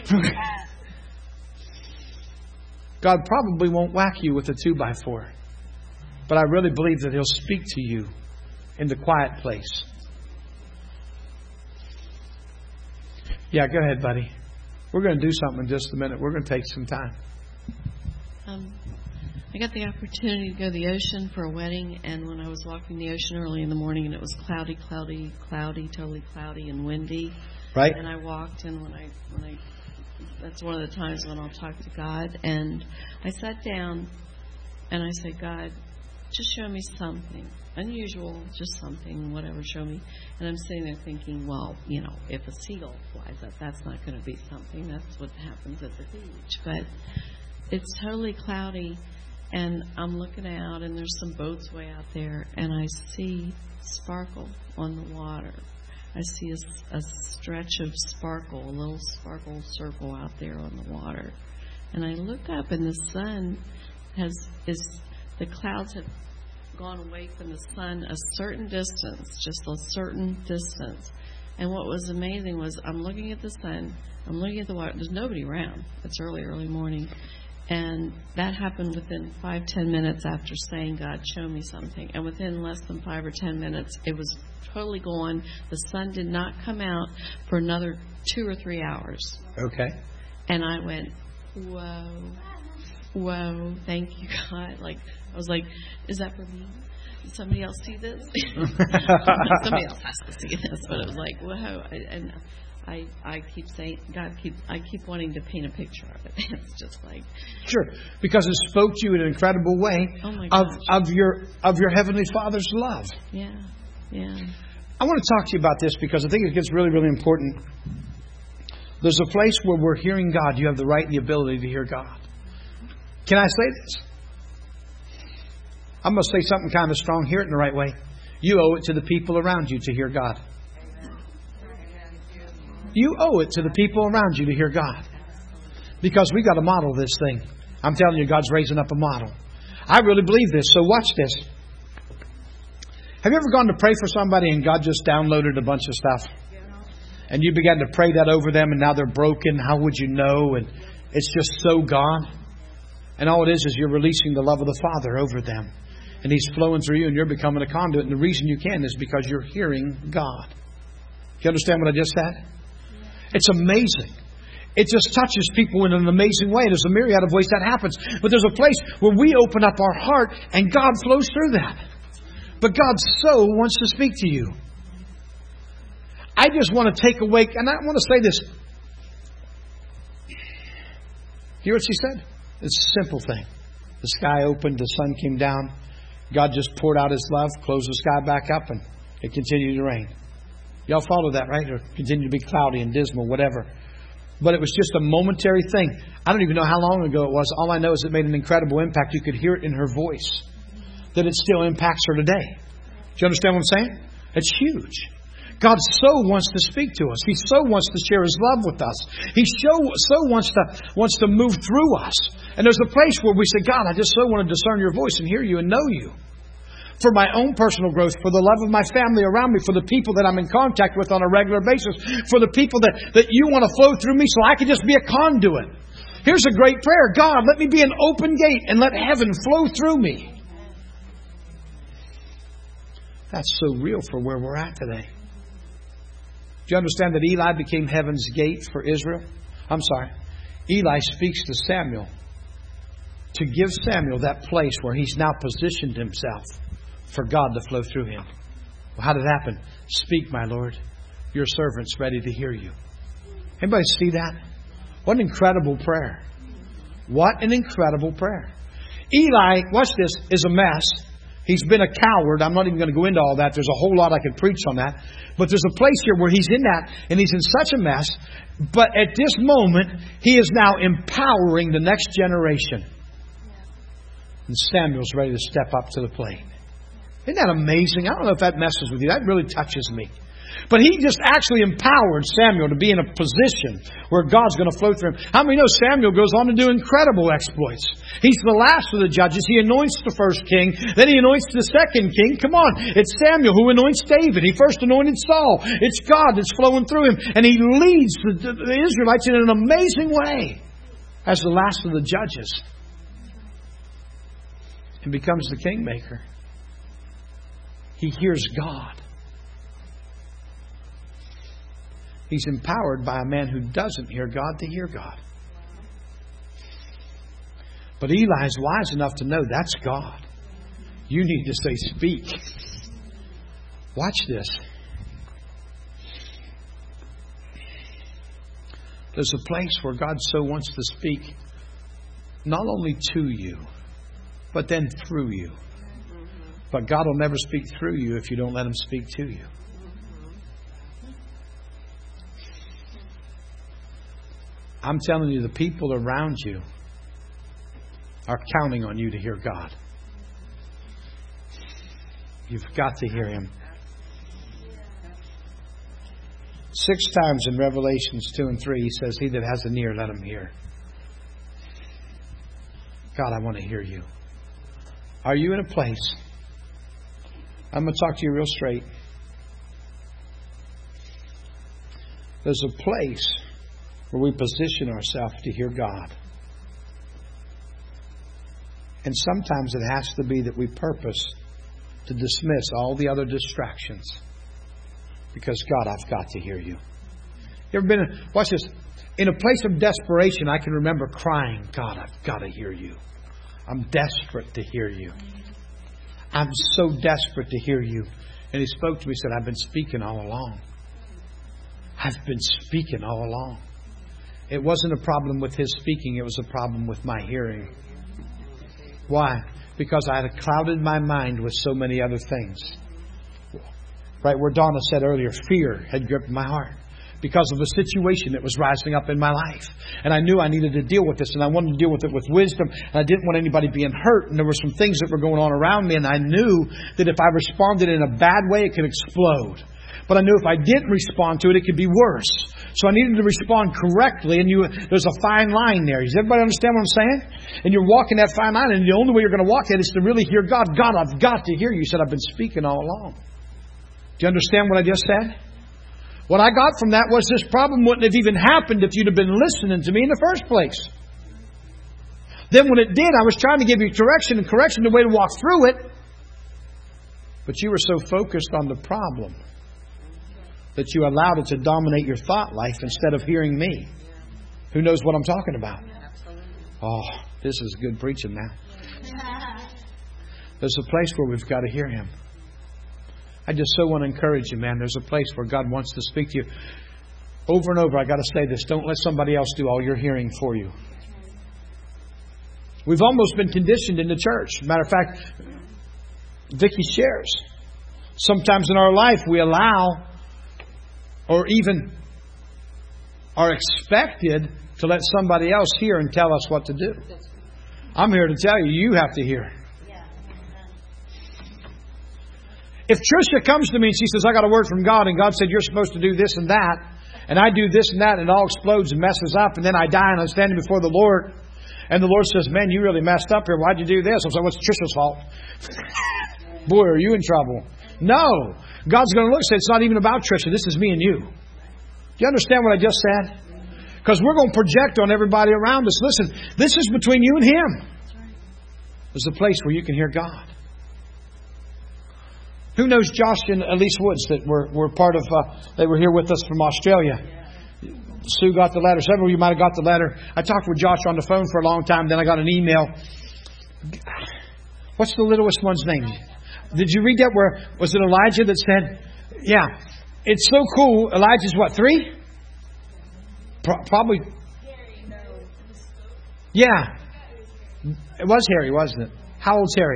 God probably won't whack you with a two by four. But I really believe that He'll speak to you in the quiet place. Yeah, go ahead, buddy. We're going to do something in just a minute. We're going to take some time. Um, I got the opportunity to go to the ocean for a wedding, and when I was walking the ocean early in the morning, and it was cloudy, cloudy, cloudy, totally cloudy and windy. Right. And I walked, and when I, when I, that's one of the times when I'll talk to God. And I sat down, and I said, God, just show me something unusual, just something, whatever, show me. And I'm sitting there thinking, well, you know, if a seagull flies up, that's not going to be something. That's what happens at the beach. But it's totally cloudy, and I'm looking out, and there's some boats way out there, and I see sparkle on the water. I see a, a stretch of sparkle, a little sparkle circle out there on the water. And I look up, and the sun has is the clouds have gone away from the sun a certain distance, just a certain distance. And what was amazing was I'm looking at the sun, I'm looking at the water. There's nobody around. It's early, early morning. And that happened within five, ten minutes after saying, God, show me something. And within less than five or ten minutes, it was totally gone. The sun did not come out for another two or three hours. Okay. And I went, whoa, whoa, thank you, God. Like, I was like, is that for me? Did somebody else see this? Somebody else has to see this. But it was like, whoa. And I, I keep saying, God keep, I keep wanting to paint a picture of it. It's just like, sure, because it spoke to you in an incredible way oh my of gosh. of your of your Heavenly Father's love. Yeah, yeah. I want to talk to you about this because I think it gets really, really important. There's a place where we're hearing God. You have the right and the ability to hear God. Can I say this? I'm going to say something kind of strong. Hear it in the right way. You owe it to the people around you to hear God. You owe it to the people around you to hear God. Because we got to model this thing. I'm telling you, God's raising up a model. I really believe this. So watch this. Have you ever gone to pray for somebody and God just downloaded a bunch of stuff? And you began to pray that over them and now they're broken. How would you know? And it's just so gone. And all it is is you're releasing the love of the Father over them. And He's flowing through you and you're becoming a conduit. And the reason you can is because you're hearing God. Do you understand what I just said? It's amazing. It just touches people in an amazing way. There's a myriad of ways that happens. But there's a place where we open up our heart and God flows through that. But God so wants to speak to you. I just want to take away, and I want to say this. Hear what she said? It's a simple thing. The sky opened, the sun came down. God just poured out His love, closed the sky back up, and it continued to rain. Y'all follow that, right? Or continued to be cloudy and dismal, whatever. But it was just a momentary thing. I don't even know how long ago it was. All I know is it made an incredible impact. You could hear it in her voice. That it still impacts her today. Do you understand what I'm saying? It's huge. God so wants to speak to us. He so wants to share His love with us. He so, so wants to wants to move through us. And there's a place where we say, God, I just so want to discern Your voice and hear You and know You. For my own personal growth, for the love of my family around me, for the people that I'm in contact with on a regular basis, for the people that, that You want to flow through me so I can just be a conduit. Here's a great prayer. God, let me be an open gate and let heaven flow through me. That's so real for where we're at today. Do you understand that Eli became heaven's gate for Israel? I'm sorry. Eli speaks to Samuel to give Samuel that place where he's now positioned himself for God to flow through him. Well, how did it happen? Speak, my Lord. Your servant's ready to hear You. Anybody see that? What an incredible prayer. What an incredible prayer. Eli, watch this, is a mess. He's been a coward. I'm not even going to go into all that. There's a whole lot I could preach on that. But there's a place here where he's in that and he's in such a mess. But at this moment, he is now empowering the next generation. And Samuel's ready to step up to the plate. Isn't that amazing? I don't know if that messes with you. That really touches me. But he just actually empowered Samuel to be in a position where God's going to flow through him. How many know Samuel goes on to do incredible exploits? He's the last of the judges. He anoints the first king. Then he anoints the second king. Come on. It's Samuel who anoints David. He first anointed Saul. It's God that's flowing through him. And he leads the, the Israelites in an amazing way as the last of the judges. And becomes the kingmaker. He hears God. He's empowered by a man who doesn't hear God to hear God. But Eli is wise enough to know that's God. You need to say, speak. Watch this. There's a place where God so wants to speak not only to you, but then through you. But God will never speak through you if you don't let Him speak to you. I'm telling you, the people around you are counting on you to hear God. You've got to hear Him. Six times in Revelations two and three, He says, he that has an ear, let him hear. God, I want to hear You. Are you in a place? I'm going to talk to you real straight. There's a place where we position ourselves to hear God. And sometimes it has to be that we purpose to dismiss all the other distractions. Because, God, I've got to hear You. You ever been in, watch this, in a place of desperation, I can remember crying, God, I've got to hear You. I'm desperate to hear You. I'm so desperate to hear You. And He spoke to me and said, I've been speaking all along. I've been speaking all along. It wasn't a problem with His speaking. It was a problem with my hearing. Why? Because I had clouded my mind with so many other things. Right where Donna said earlier, fear had gripped my heart because of a situation that was rising up in my life. And I knew I needed to deal with this, and I wanted to deal with it with wisdom. And I didn't want anybody being hurt. And there were some things that were going on around me, and I knew that if I responded in a bad way, it could explode. But I knew if I didn't respond to it, it could be worse. So I needed to respond correctly. And you, there's a fine line there. Does everybody understand what I'm saying? And you're walking that fine line. And the only way you're going to walk it is to really hear God. God, I've got to hear You. You said, I've been speaking all along. Do you understand what I just said? What I got from that was this problem wouldn't have even happened if you'd have been listening to me in the first place. Then when it did, I was trying to give you direction and correction, the way to walk through it. But you were so focused on the problem that you allowed it to dominate your thought life instead of hearing me. Who knows what I'm talking about? Oh, this is good preaching now. There's a place where we've got to hear Him. I just so want to encourage you, man. There's a place where God wants to speak to you. Over and over, I got to say this. Don't let somebody else do all your hearing for you. We've almost been conditioned in the church. Matter of fact, Vicki shares. Sometimes in our life we allow or even are expected to let somebody else hear and tell us what to do. I'm here to tell you, you have to hear. If Tricia comes to me and she says, I got a word from God, and God said, you're supposed to do this and that, and I do this and that, and it all explodes and messes up, and then I die and I'm standing before the Lord, and the Lord says, man, you really messed up here. Why'd you do this? I was like, what's Tricia's fault? Boy, are you in trouble. No. God's going to look and say, it's not even about Tricia. This is me and you. Do you understand what I just said? Because we're going to project on everybody around us. Listen, this is between you and Him. There's a place where you can hear God. Who knows Josh and Elise Woods that were, were part of, uh, they were here with us from Australia. Sue got the letter. Several of you might have got the letter. I talked with Josh on the phone for a long time. Then I got an email. What's the littlest one's name? Did you read that? Where was it Elijah that said, yeah, it's so cool. Elijah's what, three? Pro- probably. Yeah. It was Harry, wasn't it? How old's Harry?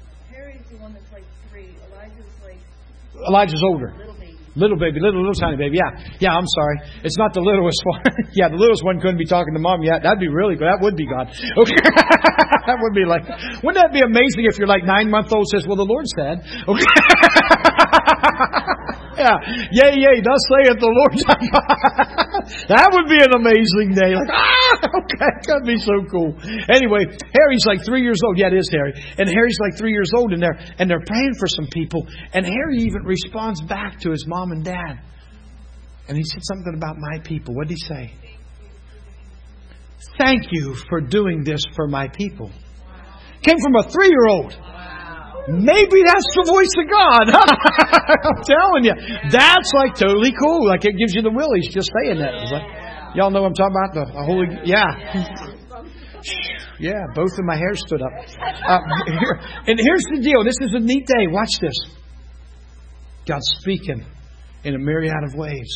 Elijah's older. Little baby. Little baby. Little, little tiny baby. Yeah. Yeah, I'm sorry. It's not the littlest one. Yeah, the littlest one couldn't be talking to mom yet. That'd be really good. That would be God. Okay. That would be like, wouldn't that be amazing if you're like nine month old says, well, the Lord said. Okay. Yeah. Yay, yay. Thus saith the Lord. That would be an amazing day. Like, ah, okay. That'd be so cool. Anyway, Harry's like three years old. Yeah, it is Harry. And Harry's like three years old and they're, and they're praying for some people. And Harry even responds back to his mom and dad. And he said something about my people. What did he say? Thank you for doing this for my people. Came from a three-year-old. Maybe that's the voice of God. I'm telling you. That's like totally cool. Like it gives you the willies just saying that. It's like, y'all know what I'm talking about? The, the holy... Yeah. Yeah, both of my hairs stood up. Uh, here, and here's the deal. This is a neat day. Watch this. God's speaking in a myriad of ways.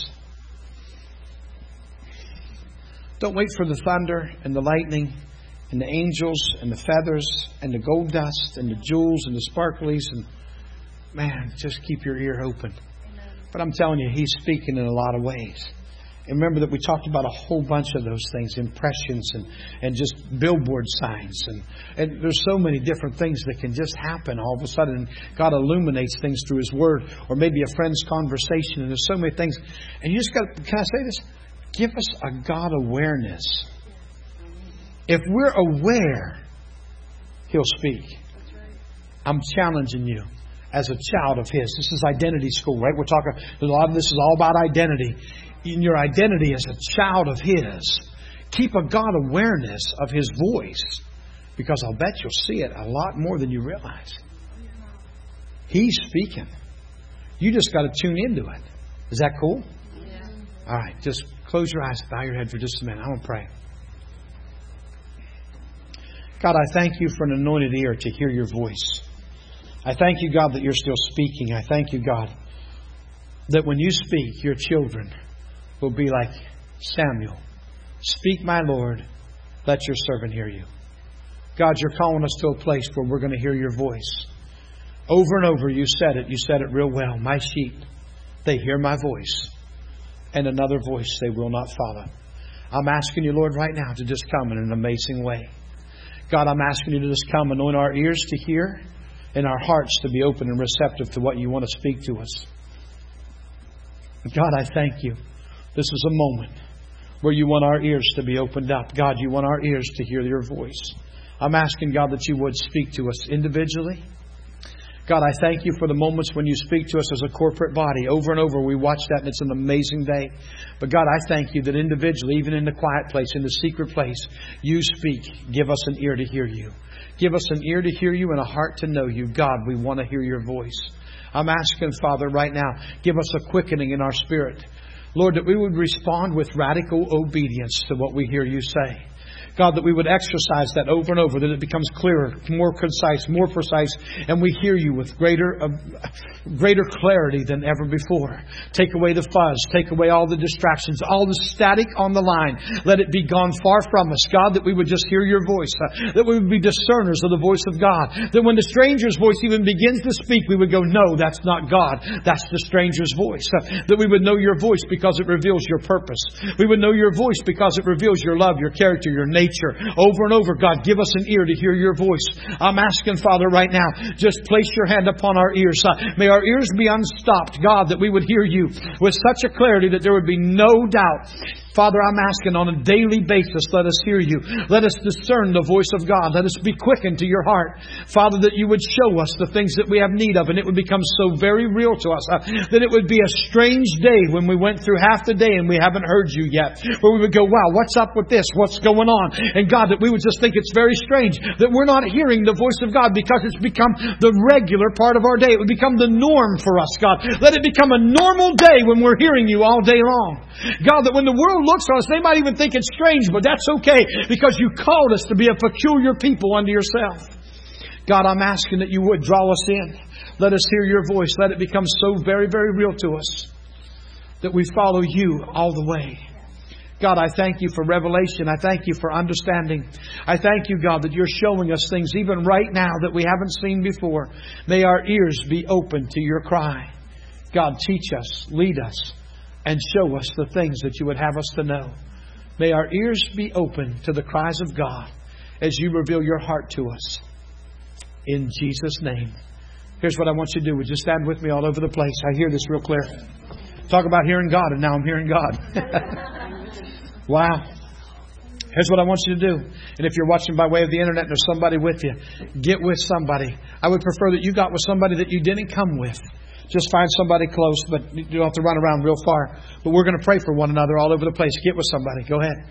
Don't wait for the thunder and the lightning and the angels and the feathers and the gold dust and the jewels and the sparklies. And man, just keep your ear open. Amen. But I'm telling you, He's speaking in a lot of ways. And remember that we talked about a whole bunch of those things, impressions and, and just billboard signs. And, and there's so many different things that can just happen all of a sudden. God illuminates things through His Word or maybe a friend's conversation. And there's so many things. And you just got, can I say this? Give us a God awareness. If we're aware, He'll speak. I'm challenging you as a child of His. This is identity school, right? We're talking, a lot of this is all about identity. In your identity as a child of His, keep a God awareness of His voice, because I'll bet you'll see it a lot more than you realize. He's speaking. You just got to tune into it. Is that cool? Yeah. All right, just close your eyes, bow your head for just a minute. I want to pray. God, I thank You for an anointed ear to hear Your voice. I thank You, God, that You're still speaking. I thank You, God, that when You speak, Your children will be like Samuel. Speak, my Lord. Let Your servant hear You. God, You're calling us to a place where we're going to hear Your voice. Over and over, You said it. You said it real well. My sheep, they hear My voice, and another voice they will not follow. I'm asking You, Lord, right now to just come in an amazing way. God, I'm asking You to just come, anoint our ears to hear and our hearts to be open and receptive to what You want to speak to us. God, I thank You. This is a moment where You want our ears to be opened up. God, You want our ears to hear Your voice. I'm asking, God, that You would speak to us individually. God, I thank You for the moments when You speak to us as a corporate body. Over and over we watch that, and it's an amazing day. But God, I thank You that individually, even in the quiet place, in the secret place, You speak. Give us an ear to hear You. Give us an ear to hear You and a heart to know You. God, we want to hear Your voice. I'm asking, Father, right now, give us a quickening in our spirit. Lord, that we would respond with radical obedience to what we hear You say. God, that we would exercise that over and over, that it becomes clearer, more concise, more precise, and we hear You with greater uh, greater clarity than ever before. Take away the fuzz. Take away all the distractions, all the static on the line. Let it be gone far from us. God, that we would just hear Your voice, uh, that we would be discerners of the voice of God, that when the stranger's voice even begins to speak, we would go, no, that's not God. That's the stranger's voice. Uh, that we would know Your voice because it reveals Your purpose. We would know Your voice because it reveals Your love, Your character, Your nature. Nature. Over and over, God, give us an ear to hear Your voice. I'm asking, Father, right now, just place Your hand upon our ears. Uh, may our ears be unstopped, God, that we would hear You with such a clarity that there would be no doubt. Father, I'm asking on a daily basis, let us hear You. Let us discern the voice of God. Let us be quickened to Your heart. Father, that You would show us the things that we have need of, and it would become so very real to us. Uh, that it would be a strange day when we went through half the day and we haven't heard You yet. Where we would go, wow, what's up with this? What's going on? And God, that we would just think it's very strange that we're not hearing the voice of God because it's become the regular part of our day. It would become the norm for us, God. Let it become a normal day when we're hearing You all day long. God, that when the world looks on us, they might even think it's strange, but that's okay because You called us to be a peculiar people unto Yourself. God, I'm asking that You would draw us in. Let us hear Your voice. Let it become so very, very real to us that we follow You all the way. God, I thank You for revelation. I thank You for understanding. I thank You, God, that You're showing us things even right now that we haven't seen before. May our ears be open to Your cry. God, teach us, lead us, and show us the things that You would have us to know. May our ears be open to the cries of God as You reveal Your heart to us. In Jesus' name. Here's what I want you to do. Would you stand with me all over the place? I hear this real clear. Talk about hearing God, and now I'm hearing God. Wow. Here's what I want you to do. And if you're watching by way of the internet and there's somebody with you, get with somebody. I would prefer that you got with somebody that you didn't come with. Just find somebody close, but you don't have to run around real far. But we're going to pray for one another all over the place. Get with somebody. Go ahead.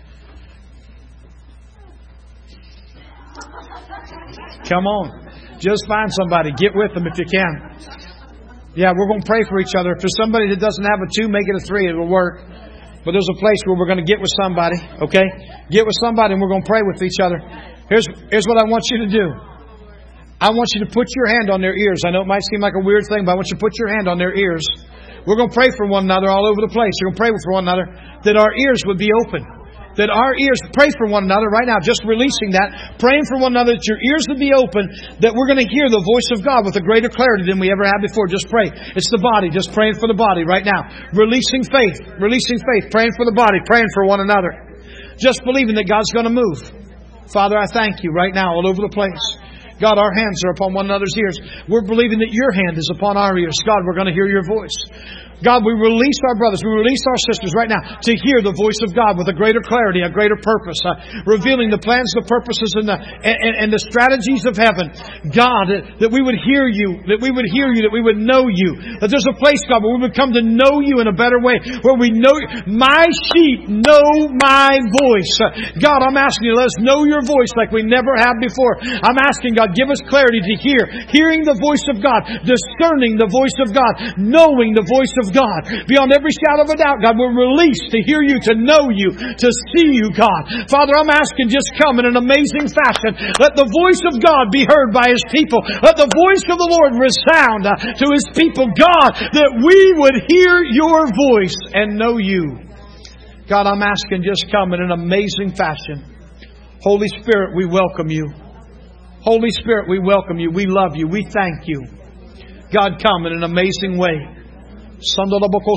Come on. Just find somebody. Get with them if you can. Yeah, we're going to pray for each other. If there's somebody that doesn't have a two, make it a three. It'll work. But there's a place where we're going to get with somebody. Okay? Get with somebody and we're going to pray with each other. Here's, here's what I want you to do. I want you to put your hand on their ears. I know it might seem like a weird thing, but I want you to put your hand on their ears. We're going to pray for one another all over the place. We're going to pray for one another that our ears would be open. That our ears, pray for one another right now, just releasing that, praying for one another that your ears would be open, that we're going to hear the voice of God with a greater clarity than we ever had before. Just pray. It's the body, just praying for the body right now. Releasing faith, releasing faith, praying for the body, praying for one another. Just believing that God's going to move. Father, I thank You right now all over the place. God, our hands are upon one another's ears. We're believing that Your hand is upon our ears. God, we're going to hear Your voice. God, we release our brothers, we release our sisters right now to hear the voice of God with a greater clarity, a greater purpose, uh, revealing the plans, the purposes, and the and, and the strategies of heaven. God, that, that we would hear You, that we would hear You, that we would know You. That there's a place, God, where we would come to know You in a better way, where we know My sheep know My voice. Uh, God, I'm asking You, let us know Your voice like we never have before. I'm asking, God, give us clarity to hear, hearing the voice of God, discerning the voice of God, knowing the voice of God. Beyond every shadow of a doubt, God, we're released to hear You, to know You, to see You, God. Father, I'm asking, just come in an amazing fashion. Let the voice of God be heard by His people. Let the voice of the Lord resound uh, to His people. God, that we would hear Your voice and know You. God, I'm asking, just come in an amazing fashion. Holy Spirit, we welcome You. Holy Spirit, we welcome You. We love You. We thank You. God, come in an amazing way. God,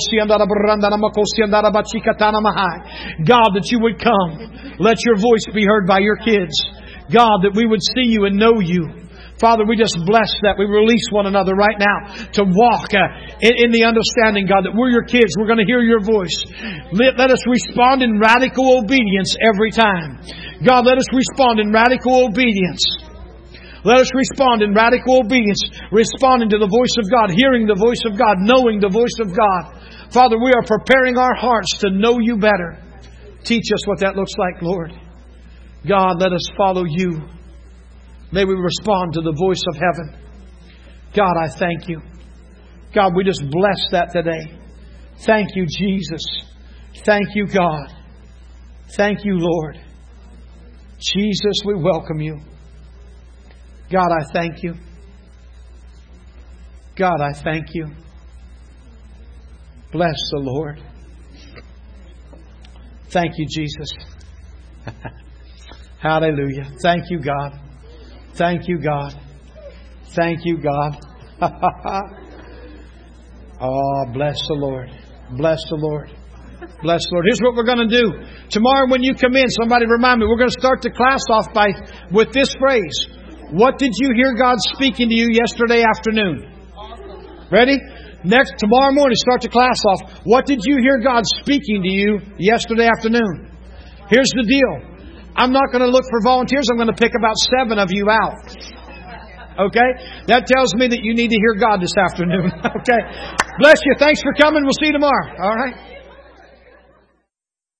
that You would come. Let Your voice be heard by Your kids. God, that we would see You and know You. Father, we just bless that. We release one another right now to walk uh, in, in the understanding, God, that we're Your kids. We're going to hear Your voice. Let, let us respond in radical obedience every time. God, let us respond in radical obedience. Let us respond in radical obedience, responding to the voice of God, hearing the voice of God, knowing the voice of God. Father, we are preparing our hearts to know You better. Teach us what that looks like, Lord. God, let us follow You. May we respond to the voice of heaven. God, I thank You. God, we just bless that today. Thank You, Jesus. Thank You, God. Thank You, Lord. Jesus, we welcome You. God, I thank You. God, I thank You. Bless the Lord. Thank You, Jesus. Hallelujah. Thank You, God. Thank You, God. Thank You, God. Oh, bless the Lord. Bless the Lord. Bless the Lord. Here's what we're going to do. Tomorrow when you come in, somebody remind me, we're going to start the class off by with this phrase. What did you hear God speaking to you yesterday afternoon? Ready? Next, tomorrow morning, start the class off. What did you hear God speaking to you yesterday afternoon? Here's the deal. I'm not going to look for volunteers. I'm going to pick about seven of you out. Okay? That tells me that you need to hear God this afternoon. Okay? Bless you. Thanks for coming. We'll see you tomorrow. All right?